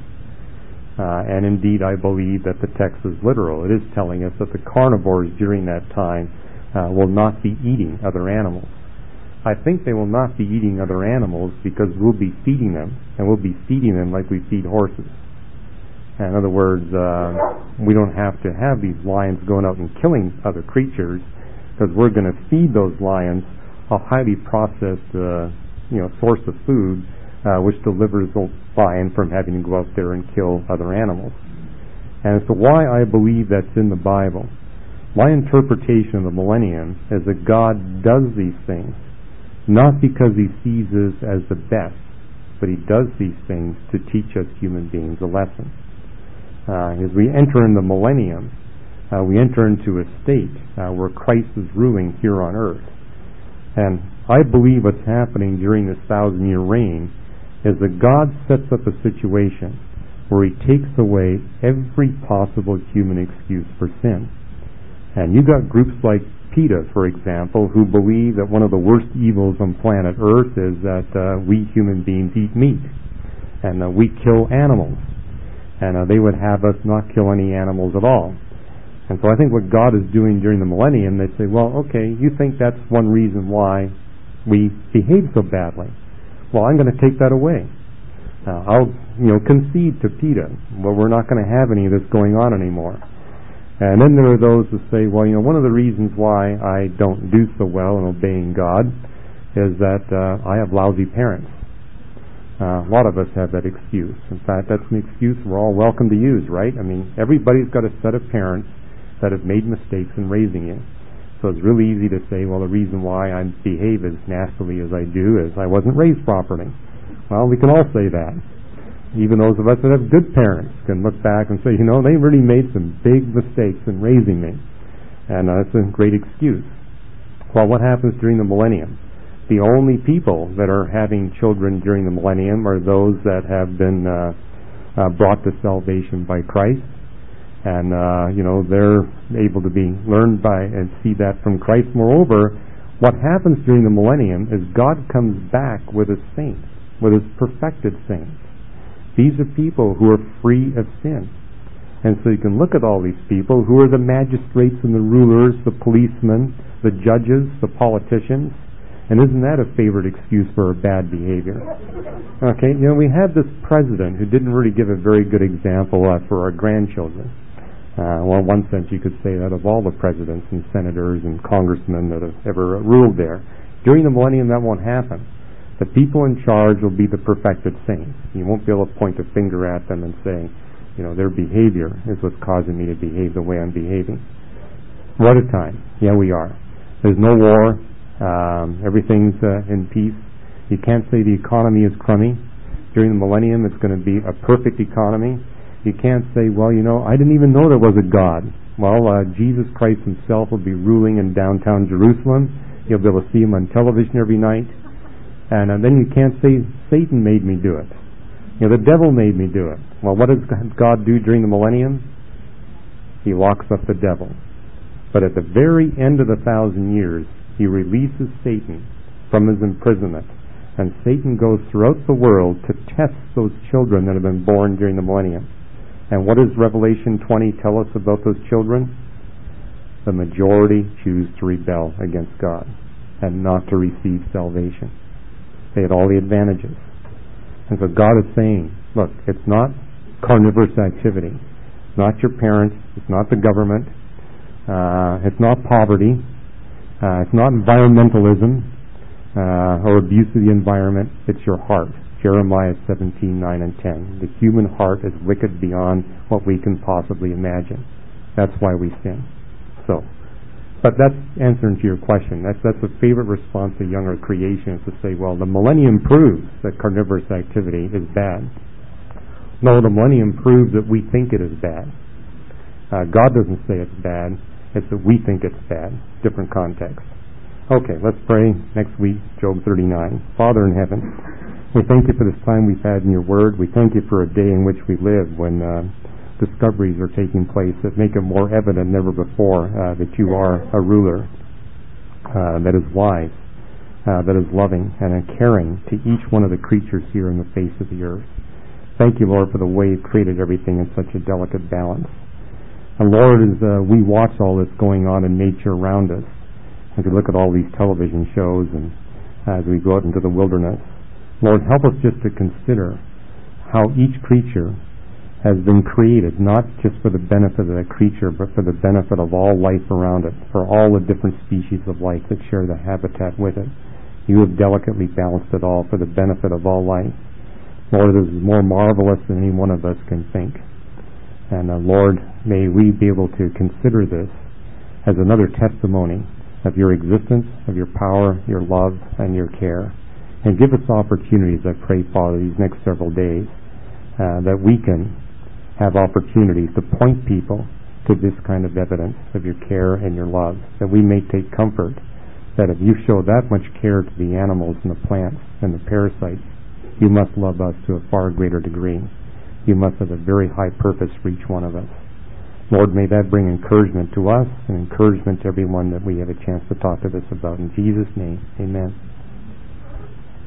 Uh, and indeed, I believe that the text is literal. It is telling us that the carnivores during that time uh, will not be eating other animals. I think they will not be eating other animals because we'll be feeding them, and we'll be feeding them like we feed horses. In other words, uh, we don't have to have these lions going out and killing other creatures, because we're going to feed those lions a highly processed uh, you know, source of food, uh, which delivers the lion from having to go out there and kill other animals. And so why I believe that's in the Bible, my interpretation of the millennium is that God does these things not because he sees us as the best, but he does these things to teach us human beings a lesson. Uh, as we enter in the millennium, uh, we enter into a state uh, where Christ is ruling here on earth. And I believe what's happening during this thousand-year reign is that God sets up a situation where he takes away every possible human excuse for sin. And you got groups like PETA, for example, who believe that one of the worst evils on planet Earth is that uh, we human beings eat meat, and uh, we kill animals. And uh, they would have us not kill any animals at all. And so I think what God is doing during the millennium, they say, well, okay, you think that's one reason why we behave so badly. Well, I'm going to take that away. Uh, I'll, you know, concede to PETA. Well, we're not going to have any of this going on anymore. And then there are those who say, well, you know, one of the reasons why I don't do so well in obeying God is that uh, I have lousy parents. Uh, a lot of us have that excuse. In fact, that's an excuse we're all welcome to use, right? I mean, everybody's got a set of parents that have made mistakes in raising you. So it's really easy to say, well, the reason why I behave as nastily as I do is I wasn't raised properly. Well, we can all say that. Even those of us that have good parents can look back and say, you know, they really made some big mistakes in raising me. And uh, that's a great excuse. Well, what happens during the millennium? The only people that are having children during the millennium are those that have been uh, uh, brought to salvation by Christ. And, uh, you know, they're able to be learned by and see that from Christ. Moreover, what happens during the millennium is God comes back with his saints, with his perfected saints. These are people who are free of sin. And so you can look at all these people who are the magistrates and the rulers, the policemen, the judges, the politicians. And isn't that a favorite excuse for bad behavior? Okay, you know, we had this president who didn't really give a very good example uh, for our grandchildren. Uh, well, in one sense, you could say that of all the presidents and senators and congressmen that have ever ruled there. During the millennium, that won't happen. The people in charge will be the perfected saints. You won't be able to point a finger at them and say, you know, their behavior is what's causing me to behave the way I'm behaving. What a time. Yeah, we are. There's no war. Um, everything's uh, in peace. You can't say the economy is crummy. During the millennium, it's going to be a perfect economy. You can't say, well, you know, I didn't even know there was a God. Well, uh, Jesus Christ himself will be ruling in downtown Jerusalem. You'll be able to see him on television every night. And uh, then you can't say, Satan made me do it. You know, the devil made me do it. Well, what does God do during the millennium? He locks up the devil. But at the very end of the thousand years, he releases Satan from his imprisonment. And Satan goes throughout the world to test those children that have been born during the millennium. And what does Revelation twenty tell us about those children? The majority choose to rebel against God and not to receive salvation. They had all the advantages. And so God is saying, look, it's not carnivorous activity. It's not your parents. It's not the government. Uh, it's not poverty. Uh, it's not environmentalism uh, or abuse of the environment. It's your heart. Jeremiah seventeen, nine and ten. The human heart is wicked beyond what we can possibly imagine. That's why we sin. So, but that's answering to your question. That's that's a favorite response to younger creation is to say, well, the millennium proves that carnivorous activity is bad. No, the millennium proves that we think it is bad. Uh, God doesn't say it's bad. It's that we think it's bad. Different context. Okay, let's pray next week, Job thirty-nine. Father in heaven, we thank you for this time we've had in your word. We thank you for a day in which we live when uh, discoveries are taking place that make it more evident than ever before uh, that you are a ruler uh, that is wise, uh, that is loving and caring to each one of the creatures here in the face of the earth. Thank you, Lord, for the way you've created everything in such a delicate balance. And Lord, as uh, we watch all this going on in nature around us, as we look at all these television shows and as we go out into the wilderness, Lord, help us just to consider how each creature has been created, not just for the benefit of that creature, but for the benefit of all life around it, for all the different species of life that share the habitat with it. You have delicately balanced it all for the benefit of all life. Lord, this is more marvelous than any one of us can think. And uh, Lord, may we be able to consider this as another testimony of your existence, of your power, your love, and your care. And give us opportunities, I pray, Father, these next several days, uh, that we can have opportunities to point people to this kind of evidence of your care and your love, that we may take comfort that if you show that much care to the animals and the plants and the parasites, you must love us to a far greater degree. You must have a very high purpose for each one of us. Lord, may that bring encouragement to us and encouragement to everyone that we have a chance to talk to this about. In Jesus' name, amen.